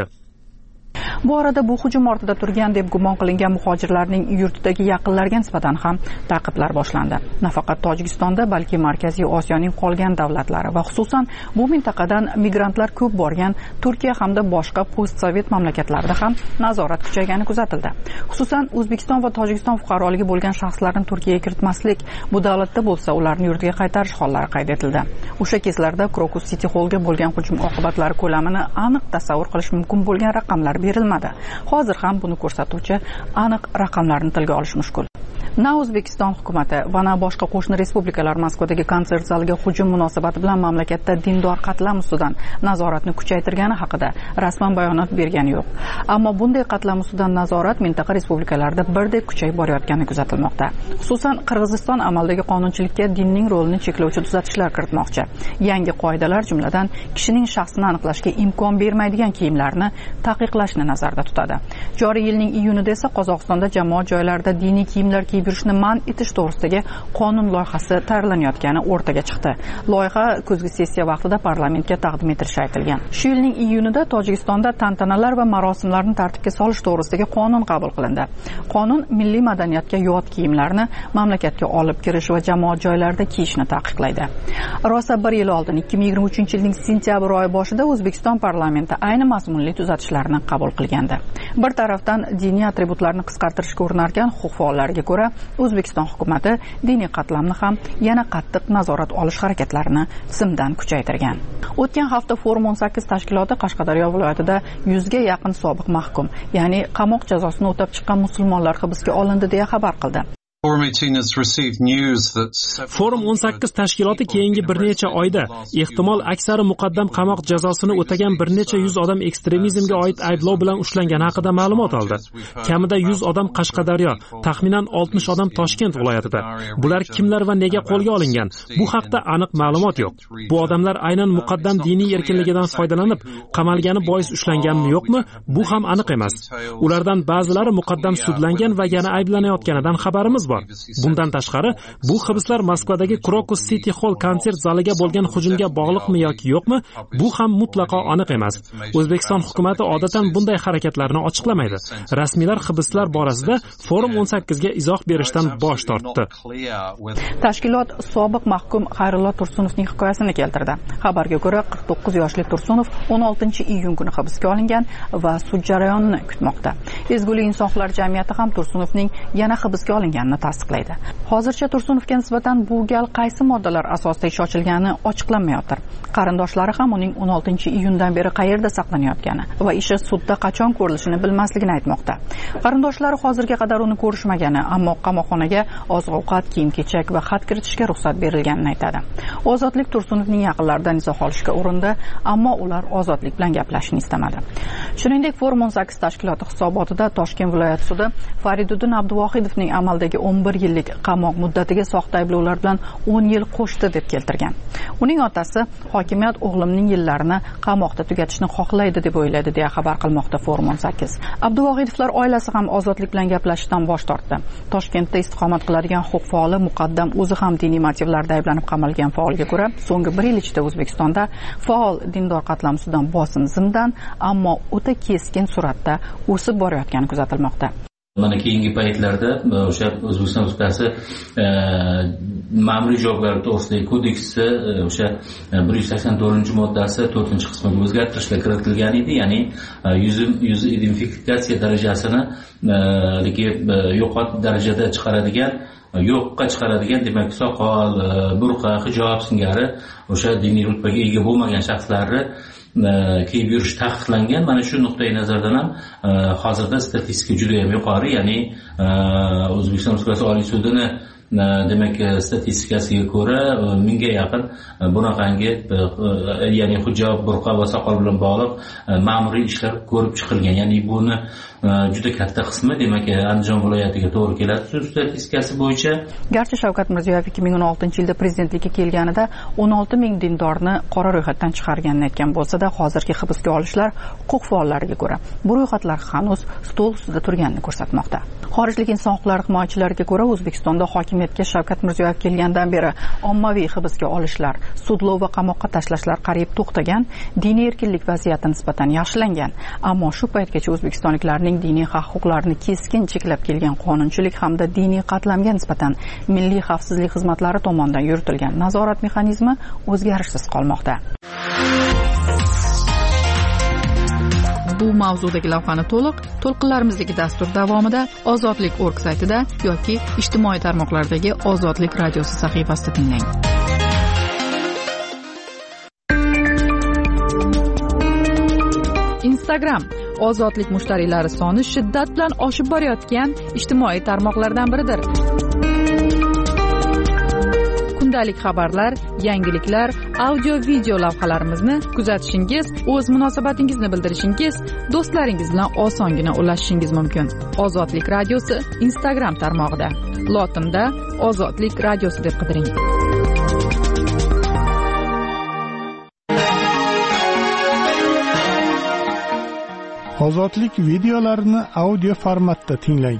Bu orada bu hujum ortida turgan deb gumon qilingan muhojirlarning yurtidagi yaqinlariga nisbatan ham ta'qiblar boshlandi. Nafaqat Tojikistonda, balki Markaziy Osiyoning qolgan davlatlari va xususan bu mintaqadan migrantlar ko'p borgan Turkiya hamda boshqa postsovet mamlakatlarida ham nazorat kuchaygani kuzatildi. Xususan O'zbekiston va Tojikiston fuqaroligi bo'lgan shaxslarni Turkiyaga kiritmaslik, bu davlatda bo'lsa ularni yurtiga qaytarish hollari qayd etildi. O'sha kezlarda Crocus City Hallga bo'lgan hujum oqibatlari ko'lamini aniq tasavvur qilish mumkin bo'lgan raqamlar berilmadi. Hozir ham buni ko'rsatuvchi aniq raqamlarni tilga olish mushkul. Na O'zbekiston hukumati va na boshqa qo'shni respublikalar Moskvadagi konsert zaliga hujum munosabati bilan mamlakatda dindor qatlam ustidan nazoratni kuchaytirgani haqida rasman bayonot bergani yo'q. Ammo bunday qatlam ustidan nazorat mintaqa respublikalarida birdek kuchayib borayotgani kuzatilmoqda. Xususan Qirg'iziston amaldagi qonunchilikka dinning rolini cheklovchi tuzatishlar kiritmoqchi. Yangi qoidalar jumladan kishining shaxsini aniqlashga imkon bermaydigan kiyimlarni taqiqlashni nazarda tutadi. Joriy yilning iyunida esa Qozog'istonda jamoat joylarida diniy kiyimlar kiyib yurishni man etish to'g'risidagi qonun loyihasi tayyorlanayotgani o'rtaga chiqdi. Loyiha kuzgi sessiya vaqtida parlamentga taqdim etilishi aytilgan. Shu yilning iyunida Tojikistonda tantanalar va marosimlarni tartibga solish to'g'risidagi qonun qabul qilindi. Qonun milliy madaniyatga yot kiyimlarni mamlakatga olib kirish va jamoat joylarida kiyishni taqiqlaydi. Rosa 1 yil oldin 2023-yilning sentyabr oyi boshida O'zbekiston parlamenti ayni mazmunli tuzatishlarni qabul qilgandi. Bir tarafdan diniy atributlarni qisqartirishga urinarkan huquq faollariga ko'ra, O'zbekiston hukumati diniy qatlamni ham yana qattiq nazorat olish harakatlarini tizimdan kuchaytirgan. O'tgan hafta Forum 18 tashkiloti Qashqadaryo viloyatida 100 ga yaqin sobiq mahkum, ya'ni qamoq jazosini o'tab chiqqan musulmonlar hibsga olindi deya xabar qildi. Forum 18 tashkiloti keyingi bir necha oyda ehtimol aksari muqaddam qamoq jazosini o'tagan bir necha yuz odam ekstremizmga oid ayblov bilan ushlangani haqida ma'lumot oldi. Kamida 100 odam Qashqadaryo, taxminan 60 odam Toshkent viloyatida. Bular kimlar va nega qo'lga olingan? Bu haqda aniq ma'lumot yo'q. Bu odamlar aynan muqaddam diniy erkinligidan foydalanib qamalgani bois ushlanganmi yo'qmi? Bu ham aniq emas. Ulardan ba'zilari muqaddam sudlangan va yana ayblanayotganidan xabarimiz bor. Bundan tashqari, bu hibslar Moskvadagi Crocus City Hall konsert zaliga bo'lgan hujumga bog'liqmi yoki yo'qmi? Bu ham mutlaqo aniq emas. O'zbekiston hukumatı odatan bunday harakatlarni ochiqlamaydi. Rasmiylar hibslar borasida Forum 18 ga izoh berishdan bosh tortdi. Tashkilot sobiq mahkum Xayrullo Tursunovning hikoyasini keltirdi. Xabarga ko'ra, 49 yoshli Tursunov 16-iyun kuni hibsga olingan va sud jarayonini kutmoqda. Ezgulik insonlar jamiyati ham Tursunovning yana hibsga olinganini tasdiqlaydi. Hozircha Tursunovga nisbatan bu gal qaysi moddalar asosida ish ochilgani ochiqlanmayotir. Qarindoshlari ham uning 16-iyundan beri qayerda saqlanayotgani va ishi sudda qachon ko'rilishini bilmasligini aytmoqda. Qarindoshlari hozirga qadar uni ko'rishmagani, ammo qamoqxonaga oziq-ovqat, kiyim-kechak va xat kiritishga ruxsat berilganini aytadi. Ozodlik Tursunovning yaqinlaridan izoh olishga urindi, ammo ular Ozodlik bilan gaplashishni istamadi. Shuningdek, Forum 18 tashkiloti hisobotida Toshkent viloyat sudi Fariduddin Abduvohidovning amaldagi 11 yillik qamoq muddatiga soxta ayblovlar bilan 10 yil qo'shdi deb keltirgan. Uning otasi hokimiyat o'g'limning yillarini qamoqda tugatishni xohlaydi deb o'yladi deya xabar qilmoqda Forum 18. Abduvohidovlar oilasi ham Ozodlik bilan gaplashishdan bosh tortdi. Toshkentda istiqomat qiladigan huquq faoli muqaddam o'zi ham diniy motivlarda ayblanib qamalgan faolga ko'ra, so'nggi 1 yil ichida O'zbekistonda faol dindor qatlam ustidan bosim zimdan, ammo o'ta keskin suratda o'sib borayotgani kuzatilmoqda. Mana keyingi paytlarda o'sha O'zbekiston Respublikasi ma'muriy javobgarlik to'g'risidagi kodeksi o'sha 184-moddasi 4-qismiga o'zgartirishlar kiritilgan edi, ya'ni yuz identifikatsiya darajasini yo'qot darajada chiqaradigan, yo'qqa chiqaradigan, demak soqol, burqa, hijob singari o'sha diniy rutbaga ega bo'lmagan shaxslarni kiyib yurish taqiqlangan. Mana shu nuqtai nazardan ham hozirda statistika juda ham yuqori, ya'ni O'zbekiston Respublikasi Oliy sudini demak statistikasiga ko'ra 1000 ga yaqin bunaqangi, ya'ni hijob, burqa va soqol bilan bog'liq ma'muriy ishlar ko'rib chiqilgan. Ya'ni buni juda katta qismi demak Andijon viloyatiga to'g'ri keladi sud statistikasi bo'yicha. Garchi Shavkat Mirziyoyev 2016-yilda prezidentlikka kelganida 16 ming dindorni qora ro'yxatdan chiqarganini aytgan bo'lsa-da, hozirgi hibsga olishlar huquq faollariga ko'ra bu ro'yxatlar hanuz stol ustida turganini ko'rsatmoqda. Xorijlik inson huquqlari himoyachilariga ko'ra, O'zbekistonda hokimiyatga Shavkat Mirziyoyev kelgandan beri ommaviy hibsga olishlar, sudlov va qamoqqa tashlashlar qariyb to'xtagan, diniy erkinlik vaziyati nisbatan yaxshilangan. Ammo shu paytgacha o'zbekistonliklarning diniy haq-huquqlarini keskin cheklab kelgan qonunchilik hamda diniy qatlamga nisbatan milliy xavfsizlik xizmatlari tomonidan yuritilgan nazorat mexanizmi o'zgarishsiz qolmoqda. Bu mavzudagi lavhani to'lqinlarimizdagi dastur davomida Ozodlik.org saytida yoki ijtimoiy tarmoqlardagi Ozodlik radiosi sahifasida tinglang. Instagram ozodlik mushtariylari soni shiddat bilan oshib borayotgan ijtimoiy tarmoqlardan biridir. Kundalik xabarlar, yangiliklar, audio-video lavhalarimizni kuzatishingiz, o'z munosabatingizni bildirishingiz, do'stlaringiz bilan osongina ulashishingiz mumkin. Ozodlik radiosi Instagram tarmog'ida. Lotinda Ozodlik radiosi deb qidiring. Ozodlik videolarini audio formatda tinglang.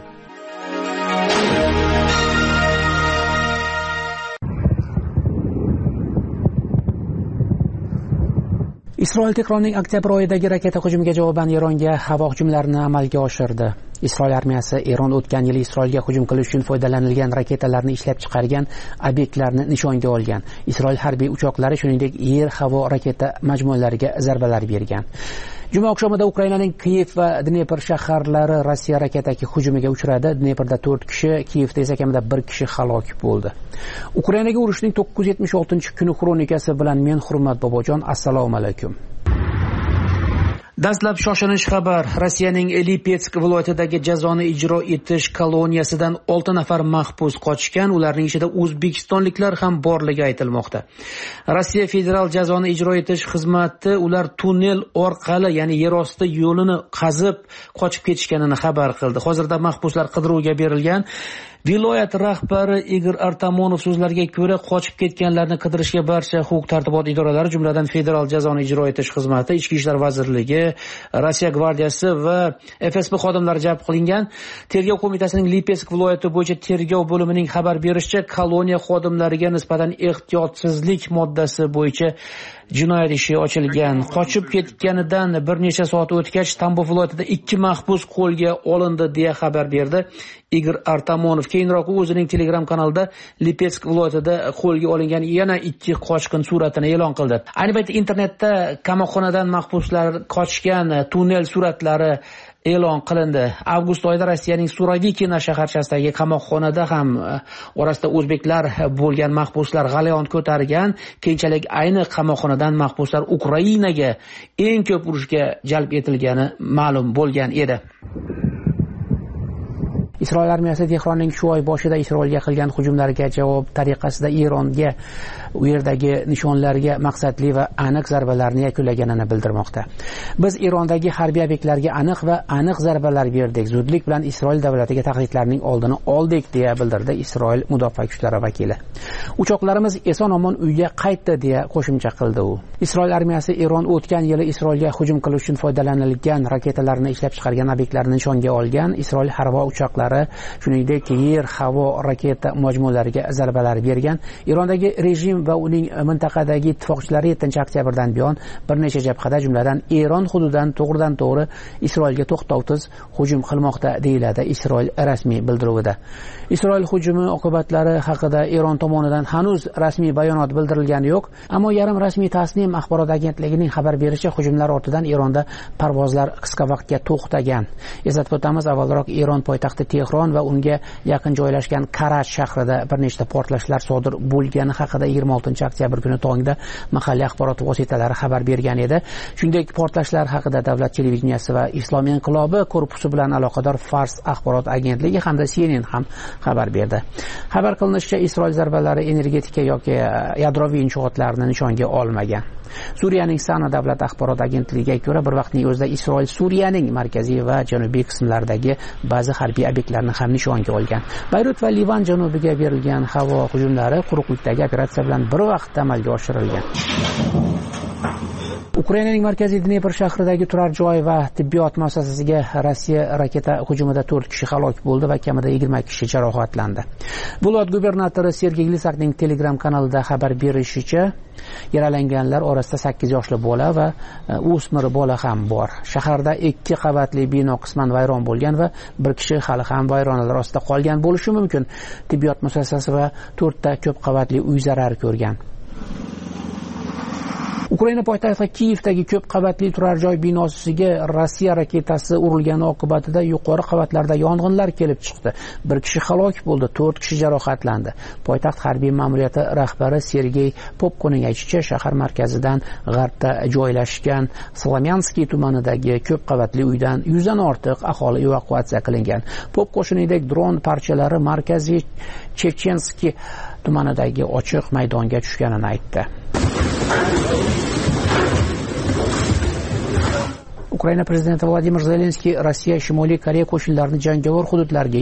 Isroil Tehronning oktyabr oyidagi raketa hujumiga javoban Eronga havo hujumlarini amalga oshirdi. Isroil armiyasi Eron o'tgan yili Isroilga hujum qilish uchun foydalanilgan raketalarni ishlab chiqargan obyektlarni nishonga olgan. Isroil harbiy uchoqlari shuningdek yer-havo raketa majmualariga zarbalar bergan. Juma oqshomida Ukrainaning Kiyev va Dnepr shaharlari Rossiya raketaki hujumiga uchradi. Dneprda 4 kishi, Kiyevda esa kamida 1 kishi halok bo'ldi. Ukrainaga urushning 976-kuni xronikasi bilan men Hurmat Bobojon, assalomu alaykum. Dastlab shoshilinch xabar. Rossiyaning Lipetsk viloyatidagi jazoni ijro etish koloniyasidan 6 nafar mahbus qochgan. Ularning ichida o'zbekistonliklar ham borligi aytilmoqda. Rossiya federal jazoni ijro etish xizmati ular tunnel orqali, ya'ni yerosti yo'lini qazib qochib ketishganini xabar qildi. Hozirda mahbuslar qidiruvga berilgan. Viloyat rahbari Igor Artamonov so'zlariga ko'ra, qochib ketganlarni qidirishga barcha huquq-tartibot idoralari, jumladan federal jazoni ijro etish xizmati, Ichki ishlar vazirligi, Rossiya gvardiyasi va FSB xodimlari jalb qilingan. Tergov qo'mitasining Lipetsk viloyati bo'yicha tergov bo'limining xabar berishicha, koloniya xodimlariga nisbatan ehtiyotsizlik moddasi bo'yicha jinoyat ishi ochilgan. Qochib ketganidan bir necha soat o'tgach, Tambov viloyatida 2 mahbus qo'lga olindi deya xabar berdi Igor Artamonov. Keyinroq o'zining Telegram kanalida Lipetsk viloyatida qo'lga olingan yana 2 qochqin suratini e'lon qildi. Ayni paytda internetda qamoqxonadan mahbuslar qochgan tunnel suratlari e'lon qilindi. Avgust oyida Rossiyaning Surovikina shaharchasidagi qamoqxonada ham orasida o'zbeklar bo'lgan mahbuslar g'alayon ko'targan. Keyinchalik ayni qamoqxonadan mahbuslar Ukrainaga eng ko'p urushga jalb etilgani ma'lum bo'lgan edi. Isroil armiyasi Tehronning shu oy boshida Isroilga qilgan hujumlarga javob tariqasida Eronga u yerdagi nishonlarga maqsadli va aniq zarbalarni yakunlaganini bildirmoqda. Biz Erondagi harbiy obyektlarga aniq zarbalar berdik. Zudlik bilan Isroil davlatiga tahdidlarning oldini oldik deya bildirdi Isroil mudofaa kuchlari vakili. Uchoqlarimiz eson-omon uyga qaytdi deya qo'shimcha qildi u. Isroil armiyasi Eron o'tgan yili Isroilga hujum qilish uchun foydalanilgan raketalarni ishlab chiqargan obyektlarni nishonga olgan. Isroil harbiy uchoqlari shuningdek yer-havo raketa majmualariga zarbalar bergan. Erondagi rejim va uning mintaqadagi ittifoqchilari 7-oktyabrdan buyon bir necha jabhada, jumladan Eron hududidan to'g'ridan-to'g'ri Isroilga to'xtovsiz hujum qilmoqda, deyiladi Isroil rasmiy bildiruvida. Isroil hujumi oqibatlari haqida Eron tomonidan hanuz rasmiy bayonot bildirilgani yo'q, ammo yarim rasmiy Tasnim axborot agentligining xabar berishicha, hujumlar ortidan Eronda parvozlar qisqa vaqtga to'xtagan. Eslatib o'tamiz, avvalroq Eron poytaxti Tehron va unga yaqin joylashgan Karach shahrida bir nechta portlashlar sodir bo'lgani haqida 26 oktyabr kuni tongda mahalliy axborot vositalari xabar bergan edi. Shuningdek, portlashlar haqida davlat televideniyasi va Islom inqilobi korpusi bilan aloqador Fars axborot agentligi hamda CNN ham xabar berdi. Xabar qilinishicha, Isroil zarbalari energetika yoki yadroviy inshootlarni nishonga olmagan. Suriyaning Sana davlat axborot agentligiga ko'ra, bir vaqtning o'zida Isroil Suriyaning markaziy va janubiy qismlaridagi ba'zi harbiy obyektlarni ham nishonga olgan. Bayrut va Livan janubiga berilgan havo hujumlari quruqlikdagi operatsiya bilan bir vaqtda amalga oshirilgan. Ukrainaning markaziy Dnepr shahridagi turar joy va tibbiyot muassasasiga Rossiya raketa hujumida 4 kishi halok bo'ldi va kamida 20 kishi jarohatlandi. Viloyat gubernatori Sergey Glisakning Telegram kanalida xabar berishicha, yaralanganlar orasida 8 yoshli bola va o'smir bola ham bor. Shaharda 2 qavatli bino qisman vayron bo'lgan va bir kishi hali ham vayronalar ostida qolgan bo'lishi mumkin. Tibbiyot muassasasi va 4 ta ko'p qavatli uy zarar ko'rgan. Ukraina poytaxti Kiyevdagi ko'p qavatli turar joy binosiga Rossiya raketasi urilgani oqibatida yuqori qavatlarda yong'inlar kelib chiqdi. Bir kishi halok bo'ldi, 4 kishi jarohatlandi. Poytaxt harbiy ma'muriyati rahbari Sergey Popkoning aytishicha, shahar markazidan g'arbda joylashgan Slamyanskiy tumanidagi ko'p qavatli uydan 100 dan ortiq aholi evakuatsiya qilingan. Popko shuningdek dron parchalari markaziy Chechenskiy tumanidagi ochiq maydonga tushganini aytdi. Ukraina prezidenti Vladimir Zelenskiy Rossiya Shimoliy Koreya qo'shinlarini jangovar hududlarga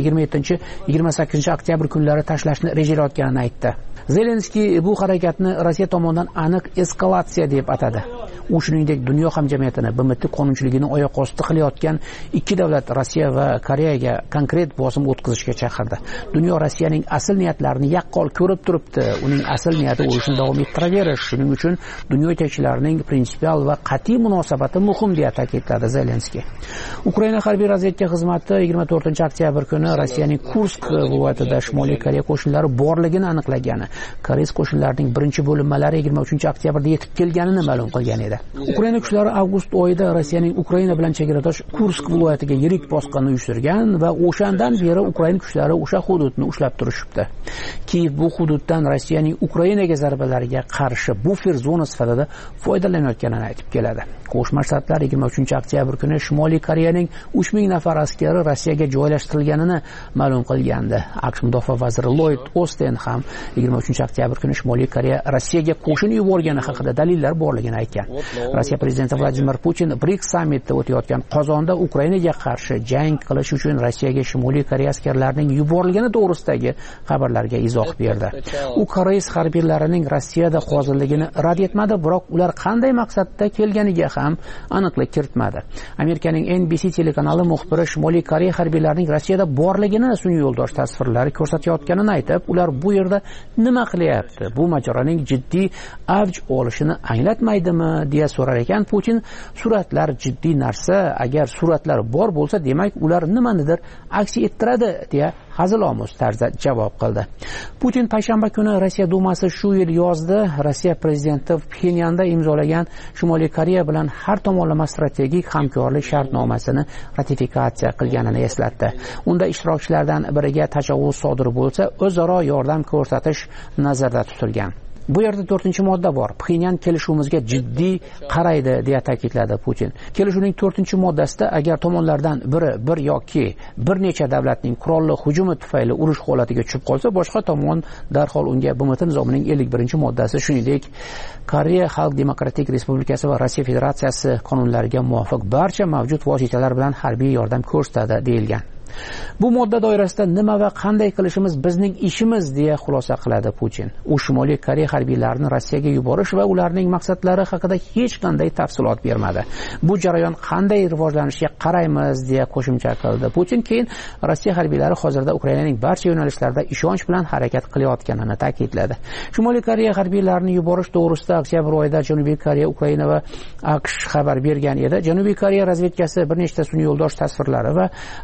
27-28 oktyabr kunlari tashlashni rejalayotganini aytdi. Zelenskiy bu harakatni Rossiya tomonidan aniq eskalatsiya deb atadi. U shuningdek dunyo hamjamiyatini BMT qonunchiligini oyoq osti qilayotgan ikki davlat Rossiya va Koreyaga konkret bosim o'tkazishga chaqirdi. Dunyo Rossiyaning asl niyatlarini yaqqol ko'rib turibdi. Uning asl niyati urushni davom ettiraverish. Shuning uchun dunyo yetakchilarining prinsipial va qat'iy munosabati muhim deya ta'kidladi Zelenskiy. Ukraina harbiy razvedka xizmati 24 oktyabr kuni Rossiyaning Kursk viloyatida Shimoliy Koreya qo'shinlari borligini aniqlagani, Koreys qo'shinlarining birinchi bo'linmalari 23 oktyabrda yetib kelganini ma'lum qilgan edi. Ukraina kuchlari avgust oyida Rossiyaning Ukraina bilan chegaradosh Kursk viloyatiga yirik bosqinni uyushtirgan va o'shandan beri Ukraina kuchlari o'sha hududni ushlab turishibdi. Kiyev bu hududdan Rossiyaning Ukrainaga zarbalariga qarshi bufer zona sifatida foydalanayotganini aytib keladi. Qo'shma Shtatlar 23 oktyabr kuni Shimoliy Koreyaning 3000 nafar askari Rossiyaga joylashtirilganini ma'lum qilgandi. AQSh mudofaa vaziri Lloyd Austin ham 23 oktyabr kuni Shimoliy Koreya Rossiyaga qo'shin yuborgani haqida dalillar borligini aytgan. Rossiya prezidenti Vladimir Putin BRICS sammitida o'tayotgan Qozonda Ukrainaga qarshi jang qilish uchun Rossiyaga Shimoliy Koreya askarlarining yuborilgani to'g'risidagi xabarlarga izoh berdi. U Koreys harbiylarining Rossiyada hozirligini rad etmadi, biroq ular qanday maqsadda kelganiga ham aniqlik kiritmadi. Amerikaning NBC telekanali muxbiri Shimoliy Koreya harbiylarining Rossiyada borligini sun'iy yo'ldosh tasvirlari ko'rsatayotganini aytib, ular bu yerda nima qilyapti? Bu mojaroning jiddiy avj olishini anglatmaydimi deya so'rar ekan. Putin suratlar jiddiy narsa, agar suratlar bor bo'lsa, demak ular nimanidir aks ettiradi deya hazilomuz tarzda javob qildi. Putin payshanba kuni Rossiya Dumasi shu yil yozda Rossiya prezidenti Pxenyanda imzolagan Shimoliy Koreya bilan har tomonlama strategik hamkorlik shartnomasini ratifikatsiya qilganini eslatdi. Unda ishtirokchilardan biriga tajovuz sodir bo'lsa, o'zaro yordam ko'rsatish nazarda tutilgan. Bu yerda 4-modda bor. Pxenyan kelishuvimizga jiddiy qaraydi deya ta'kidladi Putin. Kelishuvning 4-moddasida agar tomonlardan biri bir yoki bir necha davlatning qurolli hujumi tufayli urush holatiga tushib qolsa, boshqa tomon darhol unga BMT nizomining 51-moddasi, shuningdek Koreya Xalq Demokratik Respublikasi va Rossiya Federatsiyasi qonunlariga muvofiq barcha mavjud vositalar bilan harbiy yordam ko'rsatadi deyilgan. Bu modda doirasida nima va qanday qilishimiz bizning ishimiz deya xulosa qiladi Putin. U Shimoliy Koreya harbiylarini Rossiyaga yuborish va ularning maqsadlari haqida hech qanday tafsilot bermadi. Bu jarayon qanday rivojlanishiga qaraymiz deya qo'shimcha qildi Putin. Keyin Rossiya harbiylari hozirda Ukrainaning barcha yo'nalishlarida ishonch bilan harakat qilayotganini ta'kidladi. Shimoliy Koreya harbiylarini yuborish to'g'risida oktyabr oyida Janubiy Koreya, Ukraina va AQSh xabar bergan edi. Janubiy Koreya razvedkasi bir nechta sun'iy yo'ldosh tasvirlari va rasm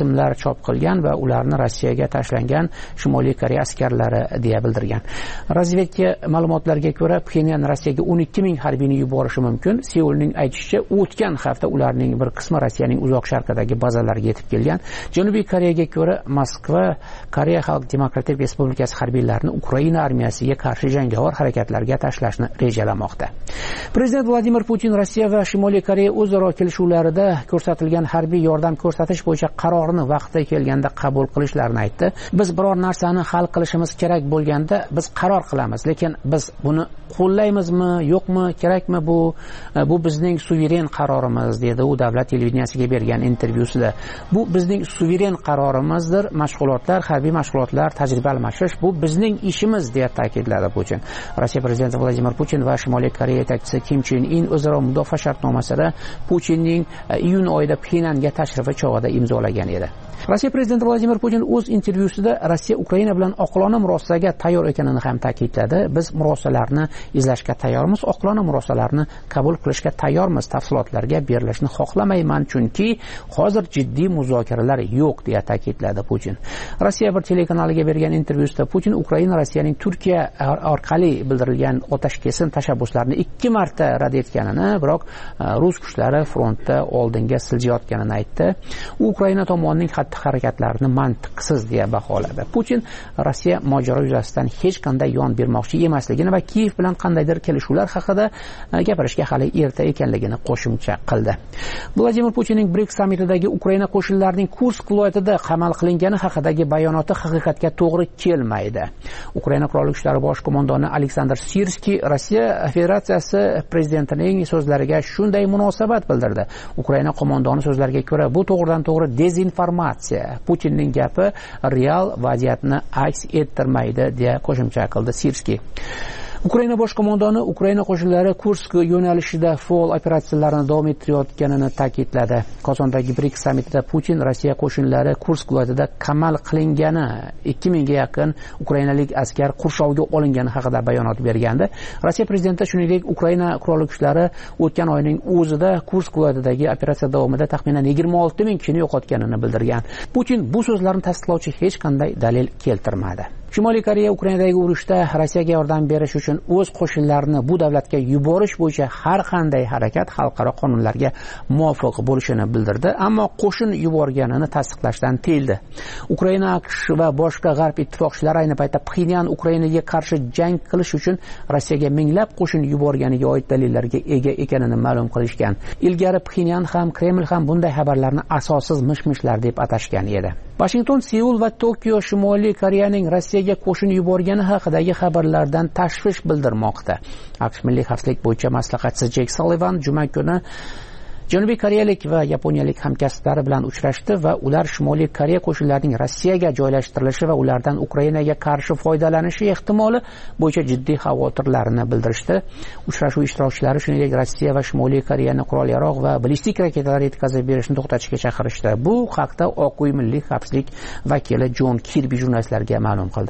bitimlar chop qilgan va ularni Rossiyaga tashlangan Shimoliy Koreya askarlari deya bildirgan. Razvedka ma'lumotlariga ko'ra, Pxenyan Rossiyaga 12 ming harbiyni yuborishi mumkin. Seulning aytishicha, o'tgan hafta ularning bir qismi Rossiyaning uzoq sharqidagi bazalariga yetib kelgan. Janubiy Koreyaga ko'ra, Moskva Koreya Xalq Demokratik Respublikasi harbiylarini Ukraina armiyasiga qarshi jangovar harakatlarga tashlashni rejalamoqda. Prezident Vladimir Putin Rossiya va Shimoliy Koreya o'zaro kelishuvlarida ko'rsatilgan harbiy yordam ko'rsatish bo'yicha qarorni vaqti kelganda qabul qilishlarini aytdi. Biz biror narsani hal qilishimiz kerak bo'lganda biz qaror qilamiz, lekin biz buni qo'llaymizmi, yo'qmi, kerakmi bu bizning suveren qarorimiz, dedi u davlat televideniyasiga bergan intervyusida. Bu bizning suveren qarorimizdir. Mashg'ulotlar, harbiy mashg'ulotlar, tajriba almashish bu bizning ishimiz, deya ta'kidladi Putin. Rossiya prezidenti Vladimir Putin va Shimoliy Koreya yetakchisi Kim Chen In o'zaro mudofaa shartnomasini Putinning iyun oyida Pxenyanga tashrifi chog'ida imzolagan edi. Rossiya prezidenti Vladimir Putin o'z intervyusida Rossiya Ukraina bilan oqilona murosaga tayyor ekanini ham ta'kidladi. Biz murosalarni izlashga tayyormiz, oqilona murosalarni qabul qilishga tayyormiz. Tafsilotlarga berilishni xohlamayman, chunki hozir jiddiy muzokaralar yo'q, deya ta'kidladi Putin. Rossiya bir telekanaliga bergan intervyusida Putin Ukraina Rossiyaning Turkiya orqali bildirilgan otashkesin tashabbuslarini 2 marta rad etganini, biroq rus kuchlari frontda oldinga siljayotganini aytdi. U Ukraina tomonining harakatlarini mantiqsiz deya baholadi. Putin Rossiya mojaro yuzasidan hech qanday yon bermoqchi emasligini va Kiyev bilan qandaydir kelishuvlar haqida gapirishga hali erta ekanligini qo'shimcha qildi. Vladimir Putinning BRICS sammitidagi Ukraina qo'shinlarining Kursk viloyatida qamal qilingani haqidagi bayonoti haqiqatga to'g'ri kelmaydi. Ukraina qurolli kuchlari bosh qo'mondoni Aleksandr Sirskiy Rossiya Federatsiyasi prezidentining so'zlariga shunday munosabat bildirdi. Ukraina qo'mondoni so'zlariga ko'ra, bu to'g'ridan to'g'ri dezinformatsiya. Putinning gapi real vaziyatni aks ettirmaydi, deya qo'shimcha qildi Sirskiy. Ukraina bosh qo'mondoni Ukraina qo'shinlari Kursk yo'nalishida faol operatsiyalarini davom ettirayotganini ta'kidladi. Qozondagi BRICS sammitida Putin Rossiya qo'shinlari Kursk viloyatida qamal qilingani, 2000 ga yaqin ukrainalik askar qurshovga olingani haqida bayonot bergandi. Rossiya prezidenti shuningdek Ukraina qurolli kuchlari o'tgan oyning o'zida Kursk viloyatidagi operatsiya davomida taxminan 26 ming kishini yo'qotganini bildirgan. Putin bu so'zlarni tasdiqlovchi hech qanday dalil keltirmadi. Shimoliy Koreya Ukrainadagi urushda Rossiyaga yordam berish uchun o'z qo'shinlarini bu davlatga yuborish bo'yicha har qanday harakat xalqaro qonunlarga muvofiq bo'lishini bildirdi, ammo qo'shin yuborganini tasdiqlashdan tiyildi. Ukraina, AQSh va boshqa g'arb ittifoqchilari ayni paytda Pxenyan Ukrainaga qarshi jang qilish uchun Rossiyaga minglab qo'shin yuborganiga oid dalillarga ega ekanini ma'lum qilishgan. Ilgari Pxenyan ham, Kreml ham bunday xabarlarni asossiz mish-mishlar deb atashgan edi. Washington, Seul va Tokio Shimoliy Koreyaning Rossiyaga qo'shin yuborgani haqidagi xabarlardan tashvish bildirmoqda. AQSh Milliy xavfsizlik bo'yicha maslahatchisi Jake Sullivan juma kuni Janubiy koreyalik va yaponiyalik hamkasblari bilan uchrashdi va ular Shimoliy Koreya qo'shinlarining Rossiyaga joylashtirilishi va ulardan Ukrainaga qarshi foydalanishi ehtimoli bo'yicha jiddiy xavotirlarini bildirishdi. Uchrashuv ishtirokchilari shuningdek Rossiya va Shimoliy Koreyani qurol-yarog' va ballistik raketalar yetkazib berishni to'xtatishga chaqirishdi. Bu haqda Oq uy milliy xavfsizlik vakili Jon Kirbi jurnalistlarga ma'lum qildi.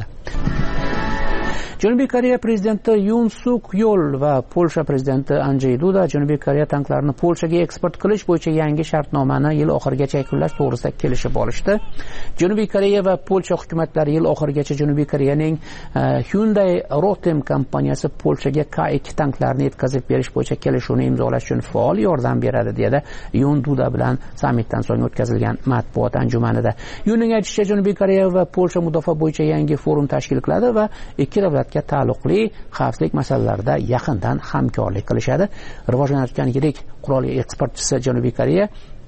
Janubiy Koreya prezidenti Yoon Suk Yeol va Polsha prezidenti Andrzej Duda Janubiy Koreya tanklarini Polshaga eksport qilish bo'yicha yangi shartnomani yil oxirigacha yakunlash to'g'risida kelishib olishdi. Janubiy Koreya va Polsha hukumatlari yil oxirigacha Janubiy Koreyaning Hyundai Rotem kompaniyasi Polshaga K2 tanklarini yetkazib berish bo'yicha kelishuvni imzolash uchun faol yordam beradi, dedi Yoon Duda bilan sammitdan so'ng o'tkazilgan matbuot anjumanida. Yoonning aytishicha, Janubiy Koreya va Polsha mudofaa bo'yicha yangi forum tashkil qiladi va ikki davlat taalluqli xavfsizlik masalalarida yaqindan hamkorlik qilishadi. Rivojlanayotgan yirik qurol eksportchisi Janubiy Koreya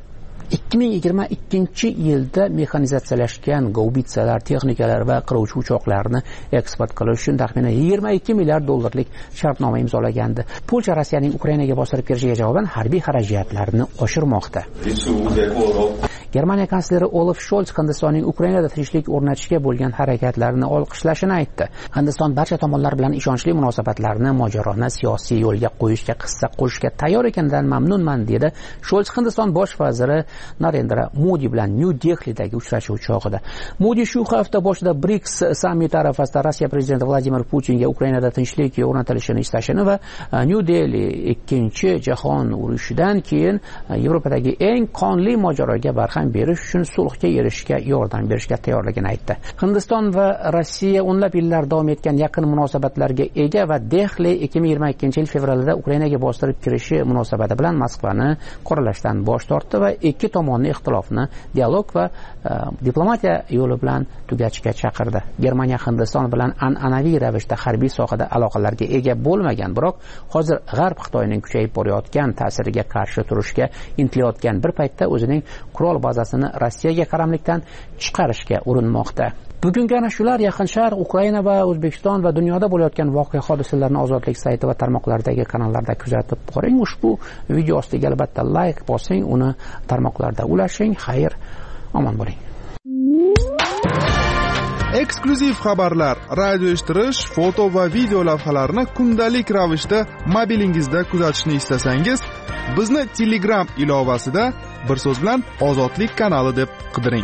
2022-yilda mexanizatsiyalashgan gaubitsalar, texnikalar va qiruvchi uchoqlarni eksport qilish uchun taxminan 22 milliard dollarlik shartnoma imzolagandi. Polsha Rossiyaning Ukrainaga bostirib kirishiga javoban harbiy xarajatlarini oshirmoqda. Germaniya kansleri Olaf Scholz Hindistonning Ukrainada tinchlik o'rnatishga bo'lgan harakatlarini olqishlashini aytdi. Hindiston barcha tomonlar bilan ishonchli munosabatlarni, mojaroni siyosiy yo'lga qo'yishga hissa qo'shishga tayyor ekanidan mamnunman, dedi Scholz Hindiston bosh vaziri Narendra Modi bilan New Delhidagi uchrashuv chog'ida. Modi shu hafta boshida BRICS sammiti arafasida Rossiya prezidenti Vladimir Putinga Ukrainada tinchlik o'rnatilishini istashini va New Delhi Ikkinchi jahon urushidan keyin Yevropadagi eng qonli mojaroga barham yordam berish uchun sulhga erishishga yordam berishga tayyorligini aytdi. Hindiston va Rossiya o'nlab yillar davom etgan yaqin munosabatlarga ega va Dehli 2022 yil fevralda Ukrainaga bostirib kirishi munosabati bilan Moskvani qoralashdan bosh tortdi va ikki tomonni ixtilofni dialog va diplomatiya yo'li bilan tugatishga chaqirdi. Germaniya Hindiston bilan an'anaviy ravishda harbiy sohada aloqalarga ega bo'lmagan, biroq hozir G'arb Xitoyning kuchayib borayotgan ta'siriga qarshi turishga intilayotgan bir paytda o'zining qurol bazasini Rossiyaga qaramlikdan chiqarishga urinmoqda. Bugungi ana shular Yaqin Sharq, Ukraina va O'zbekiston va dunyoda bo'layotgan voqea hodisalarni Ozodlik sayti va tarmoqlardagi kanallarda kuzatib boring. Ushbu video ostiga albatta like bosing, uni tarmoqlarda ulashing. Xayr, omon bo'ling. Eksklyuziv xabarlar, radio eshittirish, foto va video lavhalarni kundalik ravishda mobilingizda kuzatishni istasangiz, bizni Telegram ilovasida bir so'z bilan Ozodlik kanali deb qidiring.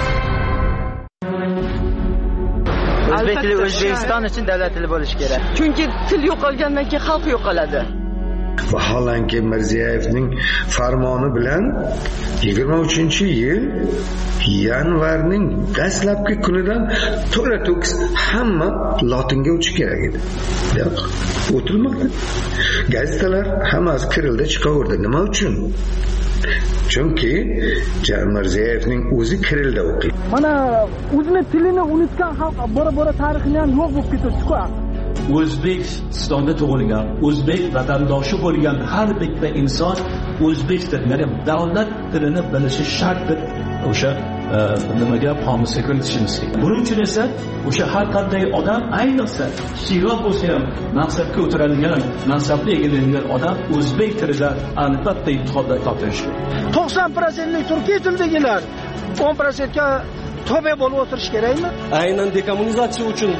O'zbek tili O'zbekiston uchun davlat tili bo'lishi kerak. Chunki til yo'qolgandan keyin xalq yo'qoladi. Vaholanki Mirziyevning farmoni bilan 23-yil yanvarning dastlabki kunidan to'la-to'kis hamma lotinga o'tish kerak edi. Yo'q, o'tilmoqda. Gazetalar hammasi kirilda chiqaverdi. Nima uchun? Chunki Mirziyevning o'zi kirilda o'qiydi. Mana o'zini tilini unutgan xalq bora-bora tarixini ham yo'q bo'lib ketdi-ku. O'zbekistonda tug'ilgan, o'zbek vatandoshi bo'lgan har bitta inson o'zbek tilini, davlat tilini bilishi shartdir. O'sha nimaga qomusga kiritishimiz kerak. Buning uchun esa o'sha har qanday odam, ayniqsa shirat bo'lsa ham mansabga o'tiradigan, mansabga egalangan odam o'zbek tilida albatta imtihonda topshirishi kerak. 90% turkiy tildagilar 10% ga tobe bo'lib o'tirish kerakmi? Aynan dekommunizatsiya uchun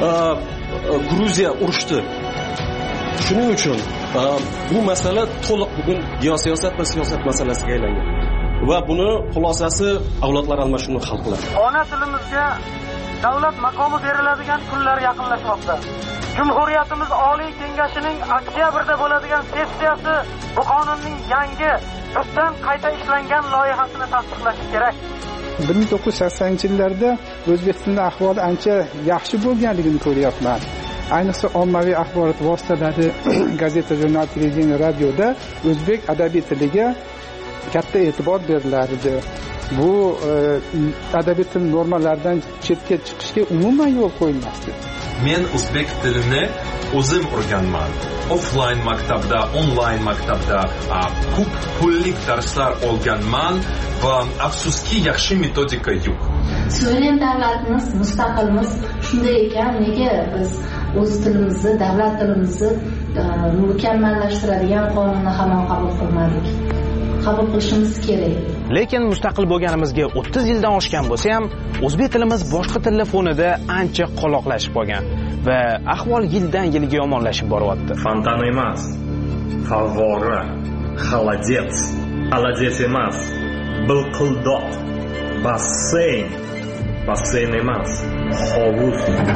Gruziya urushdi. Shuning uchun bu masala to'liq bugun geosiyosat va siyosat masalasiga aylangan. Va buni xulosasi avlodlar almashinuvini hal qiladi. Ona tilimizga davlat maqomi beriladigan kunlar yaqinlashmoqda. Jumhuriyatimiz Oliy Kengashining oktyabrda bo'ladigan sessiyasi bu qonunning yangi tubdan qayta ishlangan loyihasini tasdiqlashi kerak. 1980-yillarda O'zbekistonda ahvol ancha yaxshi bo'lganligini ko'ryapman. Ayniqsa ommaviy axborot vositalari, gazeta, jurnal, televideniya, radioda o'zbek adabiy tiliga katta e'tibor berilardi. Bu adabiy til normalaridan chetga chiqishga umuman yo'l qo'yilmasdi. Men o'zbek tilini o'zim o'rganman. Offline maktabda, online maktabda ko'p pullik darslar olganman va afsuski yaxshi metodika yo'q. Suveren davlatimiz, mustaqilmiz shunday ekan, nega biz o'z tilimizni, davlat tilimizni mukammallashtiradigan qonunni hamon qabul qilmadik? Qabul qilishimiz kerak. Lekin mustaqil bo'lganimizga 30 yildan oshgan bo'lsa ham, o'zbek tilimiz boshqa tillar fonida ancha qoloqlashib qolgan va ahvol yildan yilga yomonlashib boryapti. Fontan emas, favvora, xolodets, xolodets emas, bilqildoq, basseyn, basseyn emas, hovuz.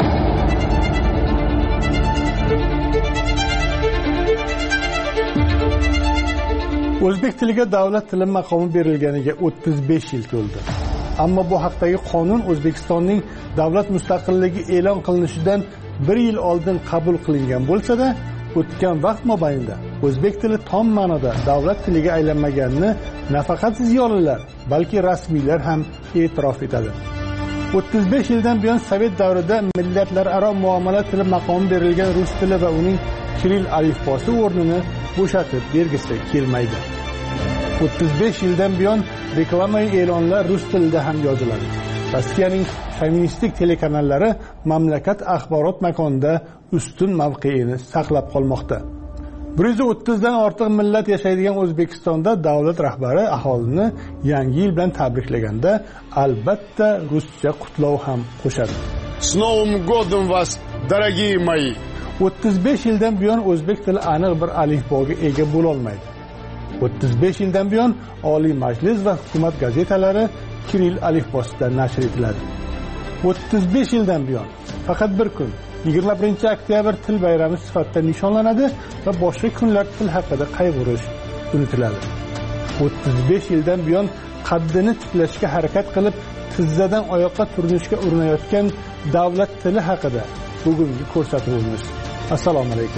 O'zbek tiliga davlat tili maqomi berilganiga 35 yil to'ldi. Ammo bu haqdagi qonun O'zbekistonning davlat mustaqilligi e'lon qilinishidan 1 yil oldin qabul qilingan bo'lsa-da, o'tgan vaqt mobaynida o'zbek tili tom ma'noda davlat tiliga aylanmaganini nafaqat ziyolilar, balki rasmiylar ham e'tirof etadi. 35 yildan buyon Sovet davrida millatlararo muomala tili maqomi berilgan rus tili va uning kiril alifbosi o'rnini bo'shatib bergisi kelmaydi. 35 yildan buyon reklamaviy e'lonlar rus tilida ham yoziladi. Rossiyaning feministik telekanallari mamlakat axborot makonida ustun mavqeini saqlab qolmoqda. 130 dan ortiq millat yashaydigan O'zbekistonda davlat rahbari aholini yangi yil bilan tabriklaganda albatta ruscha qutlov ham qo'shadi. С Новым годом вас, дорогие мои! 35 yildan buyon o'zbek tili aniq bir alifboga ega bo'la olmaydi. 35 yildan buyon Oliy Majlis va hukumat gazetalari kiril alifbosida nashr etiladi. 35 yildan buyon faqat bir kun 21-oktyabr til bayrami sifatida nishonlanadi va boshqa kunlar til haqida qayg'urish unutiladi. 35 yildan buyon qaddini tiklashga harakat qilib tizzadan oyoqqa turinishga urinayotgan davlat tili haqida bugungi ko'rsatuvimiz. Assalomu alaykum.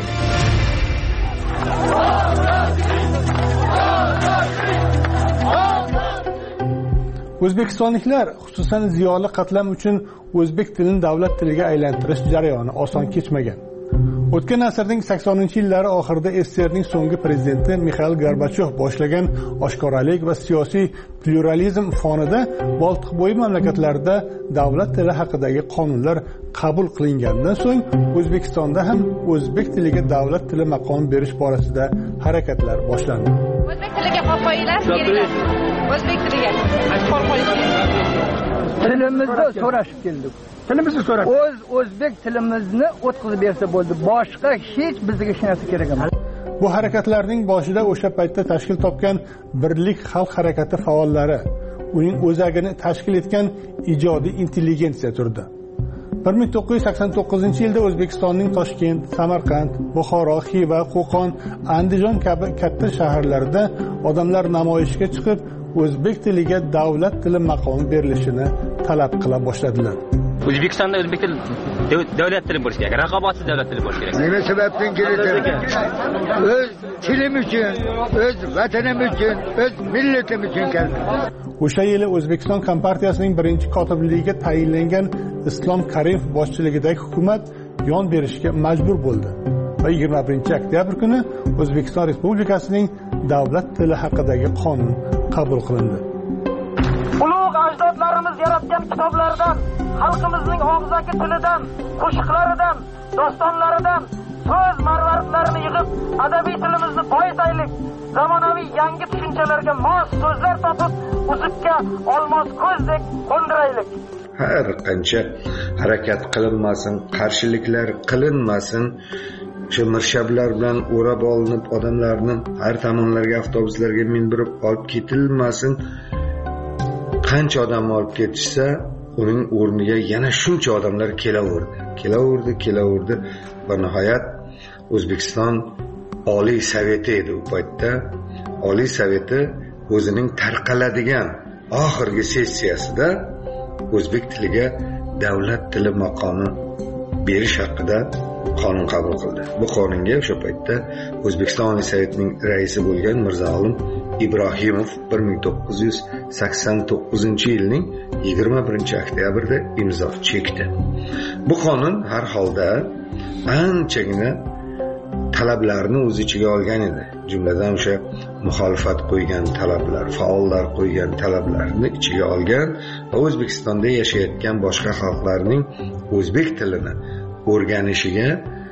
O'zbekistonliklar, xususan ziyoli qatlam uchun o'zbek tilini davlat tiliga aylantirish jarayoni oson kechmagan. O'tgan asrning 80-yillari oxirida SSRning so'nggi prezidenti Mixail Gorbachyov boshlagan oshkoralik va siyosiy pluralizm fonida Boltiqbo'yi mamlakatlarida davlat tili haqidagi qonunlar qabul qilingandan so'ng O'zbekistonda ham o'zbek tiliga davlat tili maqomi berish borasida harakatlar boshlandi. O'zbek tiliga qo'l qo'yinglar, keling. O'zbek tiliga qo'l qo'yinglar. Tilimizni so'rashib keldik. Tilimizni so'rab. O'zbek tilimizni o'tkazib bersa bo'ldi. Boshqa hech bizga hech narsa kerak emas. Bu harakatlarning boshida o'sha paytda tashkil topgan Birlik xalq harakati faollari, uning o'zagini tashkil etgan ijodiy intelligensiya turdi. 1989-yilda O'zbekistonning Toshkent, Samarqand, Buxoro, Xiva, Qo'qon, Andijon kabi katta shaharlarda odamlar namoyishga chiqib, o'zbek tiliga davlat tili maqomi berilishini talab qila boshladilar. O'zbekistonda o'zbek tili davlat tili bo'lishi kerak, raqobatsiz davlat tili bo'lishi kerak. Nima sababdan keladi? O'z tilim uchun, o'z vatanim uchun, o'z millatim uchun keldim. O'sha yili O'zbekiston Kompartiyasining birinchi kotibligiga tayinlangan Islom Karimov boshchiligidagi hukumat yon berishga majbur bo'ldi va 21-oktyabr kuni O'zbekiston Respublikasining davlat tili haqidagi qonun qabul qilindi. Ulug' ajdodlarimiz yaratgan kitoblardan, xalqimizning og'zaki tilidan, qo'shiqlaridan, dostonlaridan so'z marvaridlarini yig'ib, adabiy tilimizni boyitaylik. Zamonaviy yangi tushunchalarga mos so'zlar topib, uzukka olmos ko'zdek qo'ndiraylik. Har qancha harakat qilinmasin, qarshiliklar qilinmasin, shu mirshablar bilan o'rab olinib, odamlarni har tomonlarga avtobuslarga mindirib olib ketilmasin. Qancha odam olib ketishsa, uning o'rniga yana shuncha odamlar kelaverdi va nihoyat O'zbekiston Oliy Soveti edi u paytda. Oliy Soveti o'zining tarqaladigan oxirgi sessiyasida o'zbek tiliga davlat tili maqomi berish haqida qonun qabul qildi. Bu qonunga o'sha paytda O'zbekiston Oliy Sovetining raisi bo'lgan Mirzo-Olim Ibrohimov 1989-yilning 21-oktyabrda imzo chekdi. Bu qonun har holda anchagina talablarni o'z ichiga olgan edi. Jumladan o'sha muxolifat qo'ygan talablar, faollar qo'ygan talablarni ichiga olgan va O'zbekistonda yashayotgan boshqa xalqlarning o'zbek tilini o'rganishiga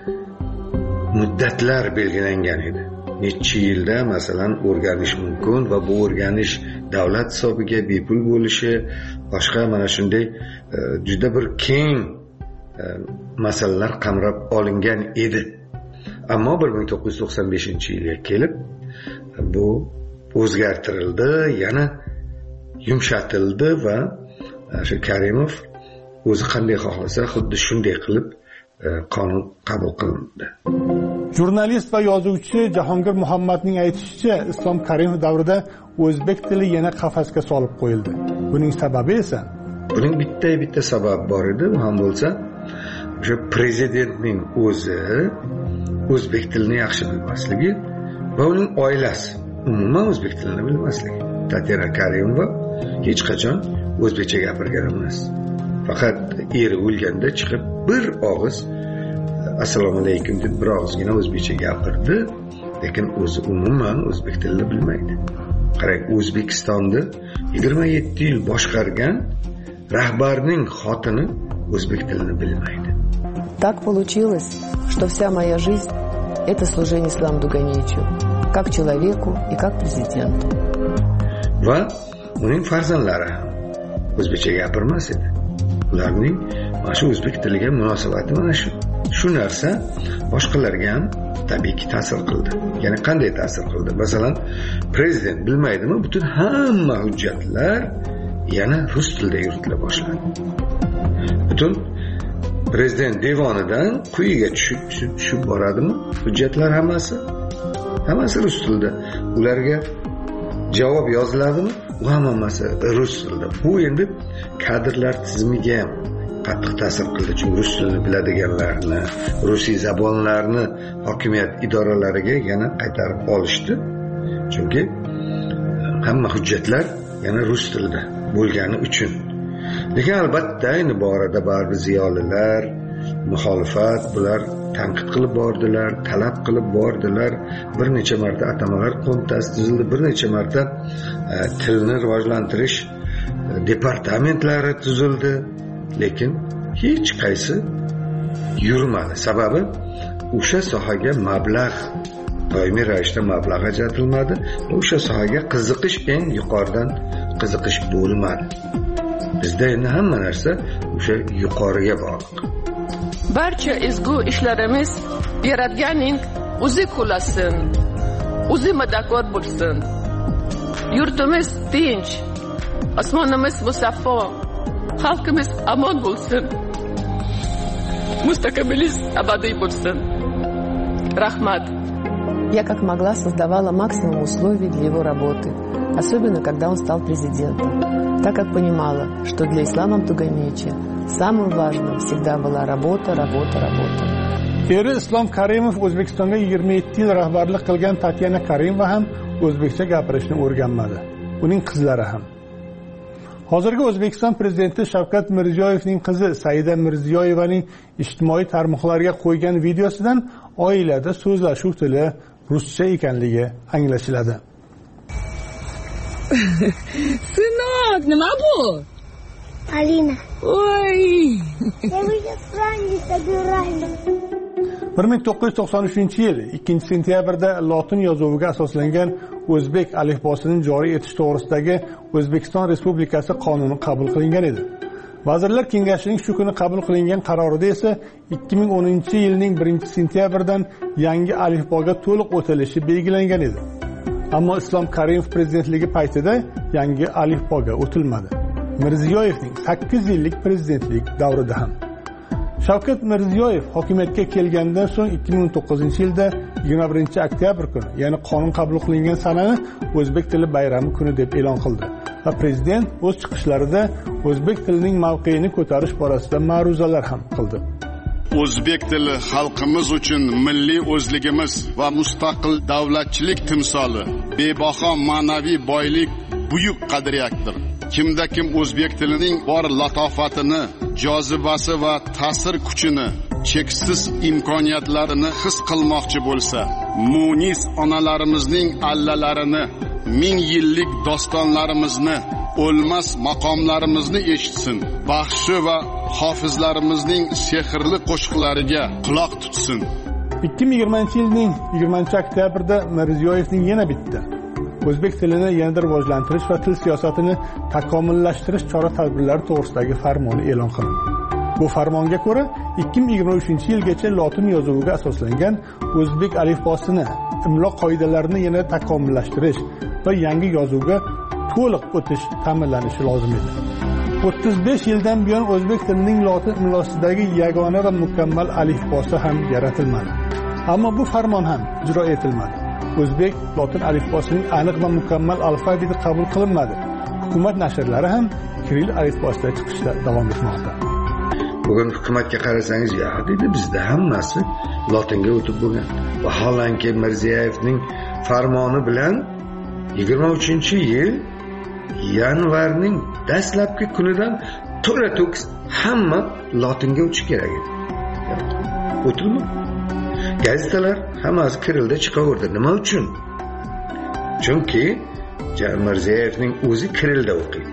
muddatlar belgilangan edi. Necha yilda masalan o'rganish mumkin va bu o'rganish davlat hisobiga bepul bo'lishi, boshqa mana shunday juda bir keng masalalar qamrab olingan edi. Ammo 1995-yilga kelib bu o'zgartirildi, yana yumshatildi va shu Karimov o'zi qanday xohlasa xuddi shunday qilib qonun qabul qilindi. Jurnalist va yozuvchi Jahongir Muhammadning aytishicha, Islom Karimov davrida o'zbek tili yana qafasga solib qo'yildi. Buning sababi esa buning bitta sabab bor edi, u ham bo'lsa o'sha prezidentning o'zi o'zbek tilini yaxshi bilmasligi va uning oilasi umuman o'zbek tilini bilmasligi. Tatyana Karimova hech qachon o'zbekcha gapirgan emas. Faqat eri o'lganda chiqib bir og'iz assalomu alaykum deb bir og'izgina o'zbekcha gapirdi, lekin o'zi umuman o'zbek tilini bilmaydi. Qarang, O'zbekistonni 27 yil boshqargan rahbarning xotini o'zbek tilini bilmaydi. Так получилось, что вся моя жизнь – это служение Исламу Дуганевичу, как человеку и как президенту. Va uning farzandlari ham o'zbekcha gapirmas edi. Ularning mana shu o'zbek tiliga munosabati mana shu narsa boshqalarga ham tabiiyki ta'sir qildi. Ya'ni qanday ta'sir qildi? Masalan, prezident bilmaydimi, butun hamma hujjatlar yana rus tilida yuritila boshladi. Butun prezident devonidan quyiga tushib boradimi? Hujjatlar hammasi rus tilida. Ularga javob yoziladimi, u hammasi rus tilida. Bu endi kadrlar tizimiga ham qattiq ta'sir qildi. Chunki rus tilini biladiganlarni, rusiy zabonlarni hokimiyat idoralariga yana qaytarib olishdi. Chunki hamma hujjatlar yana rus tilida bo'lgani uchun. Lekin albatta endi borada baribir ziyolilar, muxolifat bular tanqid qilib bordilar, talab qilib bordilar. Bir necha marta atamalar qo'mitasi tuzildi, bir necha marta tilni rivojlantirish departamentlari tuzildi. Lekin hech qaysi yurmadi. Sababi o'sha sohaga mablag' doimiy ravishda mablag' ajratilmadi. O'sha sohaga qiziqish eng yuqoridan qiziqish bo'lmadi. Bizda endi hamma narsa o'sha yuqoriga bog'liq. Barcha ezgu ishlarimiz Yaratganning o'zi qo'llasin, o'zi madadkor bo'lsin. Yurtimiz tinch, osmonimiz musaffo, xalqimiz omon bo'lsin. Mustaqilimiz abadiy bo'lsin. Rahmat. Я как могла создавала максимум условий для его работы, особенно когда он стал президентом, так как понимала, что для Ислама Абдуганiyevича самым важным всегда была работа. Eri Islom Karimov O'zbekistonga 27 yil rahbarlik qilgan Tatyana Karimova ham o'zbekcha gapirishni o'rganmadi. Uning qizlari ham. Hozirgi O'zbekiston prezidenti Shavkat Mirziyoyevning qizi Saida Mirziyoyevaning ijtimoiy tarmoqlarga qo'ygan videosidan oilada so'zlashuv tili ruscha ekanligi anglashiladi. Сынок, nima bu? Alina. Oy. Я уже Франки собираю. 1993-yil 2-sentyabrda lotin yozuviga asoslangan o'zbek alifbosini joriy etish to'g'risidagi O'zbekiston Respublikasi qonuni qabul qilingan edi. Vazirlar Kengashining shu kuni qabul qilingan qarorida esa 2010-yilning 1-sentyabridan yangi alifboga to'liq o'tilishi belgilangan edi. Ammo Islom Karimov prezidentligi paytida yangi alifboga o'tilmadi. Mirziyoyevning 8 yillik prezidentlik davrida ham. Shavkat Mirziyoyev hokimiyatga kelgandan so'ng 2009-yilda 21-oktyabr kuni, ya'ni qonun qabul qilingan sanani o'zbek tili bayrami kuni deb e'lon qildi. Va prezident o'z chiqishlarida o'zbek tilining mavqeini ko'tarish borasida ma'ruzalar ham qildi. O'zbek tili xalqimiz uchun milliy o'zligimiz va mustaqil davlatchilik timsoli, bebaho ma'naviy boylik, buyuk qadriyatdir. Kimda kim o'zbek tilining bor latofatini, jozibasi va ta'sir kuchini, cheksiz imkoniyatlarini his qilmoqchi bo'lsa, munis onalarimizning allalarini, ming yillik dostonlarimizni, o'lmas maqomlarimizni eshitsin, baxshi va hofizlarimizning sehrli qo'shiqlariga quloq tutsin. 2020-yilning 20-oktyabrda Mirziyoyevning yana bitta o'zbek tilini yanada rivojlantirish va til siyosatini takomillashtirish chora-tadbirlari to'g'risidagi farmoni e'lon qilindi. Bu farmonga ko'ra 2023-yilgacha lotin yozuviga asoslangan o'zbek alifbosini, imlo qoidalarini yana takomillashtirish va yangi yozuvga to'liq o'tish ta'minlanishi lozim edi. 35 yildan buyon o'zbek tilining lotin imlosidagi yagona va mukammal alifbosi ham yaratilmadi. Ammo bu farmon ham ijro etilmadi. O'zbek lotin alifbosining aniq va mukammal alfabeti qabul qilinmadi. Hukumat nashrlari ham kiril alifbosida chiqishda davom etmoqda. Bugun hukumatga qarasangiz, ya dedi, bizda hammasi lotinga o'tib bo'lgan. Vaholanki Mirziyoyevning farmoni bilan 23-yil yanvarning dastlabki kunidan to'la-to'kis hamma lotinga o'tish kerak edi. O'tildi. Gazetalar hammasi kirilda chiqaverdi. Nima uchun? Chunki Mirziyoyevning o'zi kirilda o'qiydi.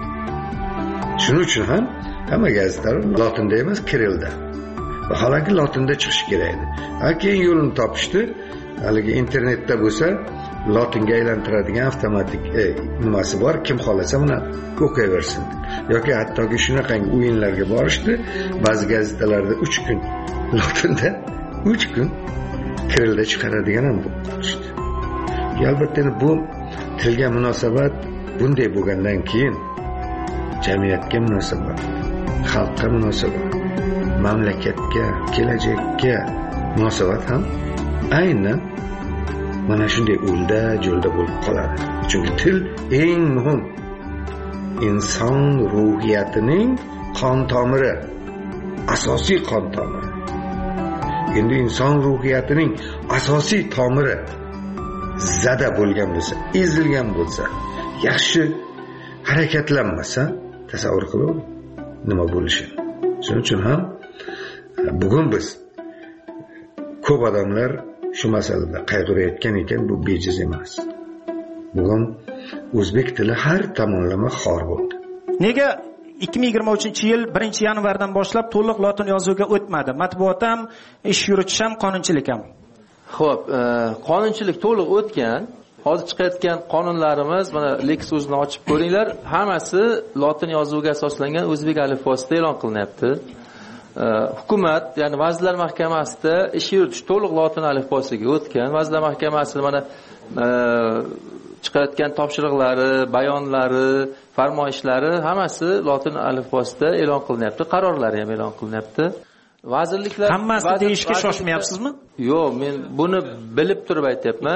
Shuning uchun ham hamma gazetalar lotinda emas, kirilda. Vaholanki lotinda chiqishi kerak edi. Keyin yo'lini topishdi. Haligi internetda bo'lsa, lotinga aylantiradigan avtomatik nimasi bor, kim xolasa uni o'qiyversin. Yoki hattoki shunaqangi o'yinlarga borishdi. Ba'zi gazetalarda 3 kun lotinda, 3 kun kirilda chiqaradigan ham bo'lishdi. Albatta bu tilga munosabat bunday bo'lgandan keyin jamiyatga munosabat, xalqqa munosabat, mamlakatga, kelajakka munosabat ham aynan mana shunday o'lda jo'lda bo'lib qoladi. Chunki til eng muhim inson ruhiyatining qon tomiri, asosiy qon tomiri. Endi inson ruhiyatining asosiy tomiri zada bo'lgan bo'lsa, ezilgan bo'lsa, yaxshi harakatlanmasa, tasavvur qiling nima bo'lishi. Shuning uchun ham bugun biz ko'p odamlar shu masalada qayg'urayotgan ekan, bu bejiz emas. Bugun o'zbek tili har tomonlama xor bo'ldi. Nega 2023-yil 1-yanvardan boshlab to'liq lotin yozuviga o'tmadi? Matbuot ham, ish yuritish ham, qonunchilik ham. Xo'p, qonunchilik to'liq o'tgan. Hozir chiqayotgan qonunlarimiz, mana Lex o'zini ochib ko'ringlar, hammasi lotin yozuviga asoslangan o'zbek alifbosida e'lon qilinyapti. Hukumat, ya'ni Vazirlar Mahkamasida ish yuritish to'liq lotin alifbosiga o'tgan. Vazirlar Mahkamasi mana chiqayotgan topshiriqlari, bayonlari, farmoyishlari hammasi lotin alifbosida e'lon qilinyapti. Qarorlari ham e'lon qilinyapti. Vazirliklar hammasi deyishga shoshmayapsizmi? Yo'q, men buni bilib turib aytyapman.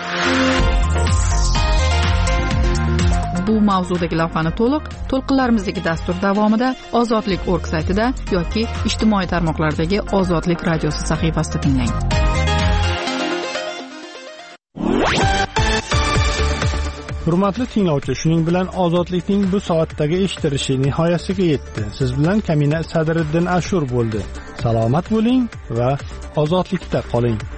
Bu mavzudagi lavhani to'lqinlarimizdagi dastur davomida Ozodlik.org saytida yoki ijtimoiy tarmoqlardagi Ozodlik radiosi sahifasida tinglang. Hurmatli tinglovchi, shuning bilan Ozodlikning bu soatdagi eshittirishi nihoyasiga yetdi. Siz bilan Kamina Sadriddin Ashur bo'ldi. Salomat bo'ling va ozodlikda qoling.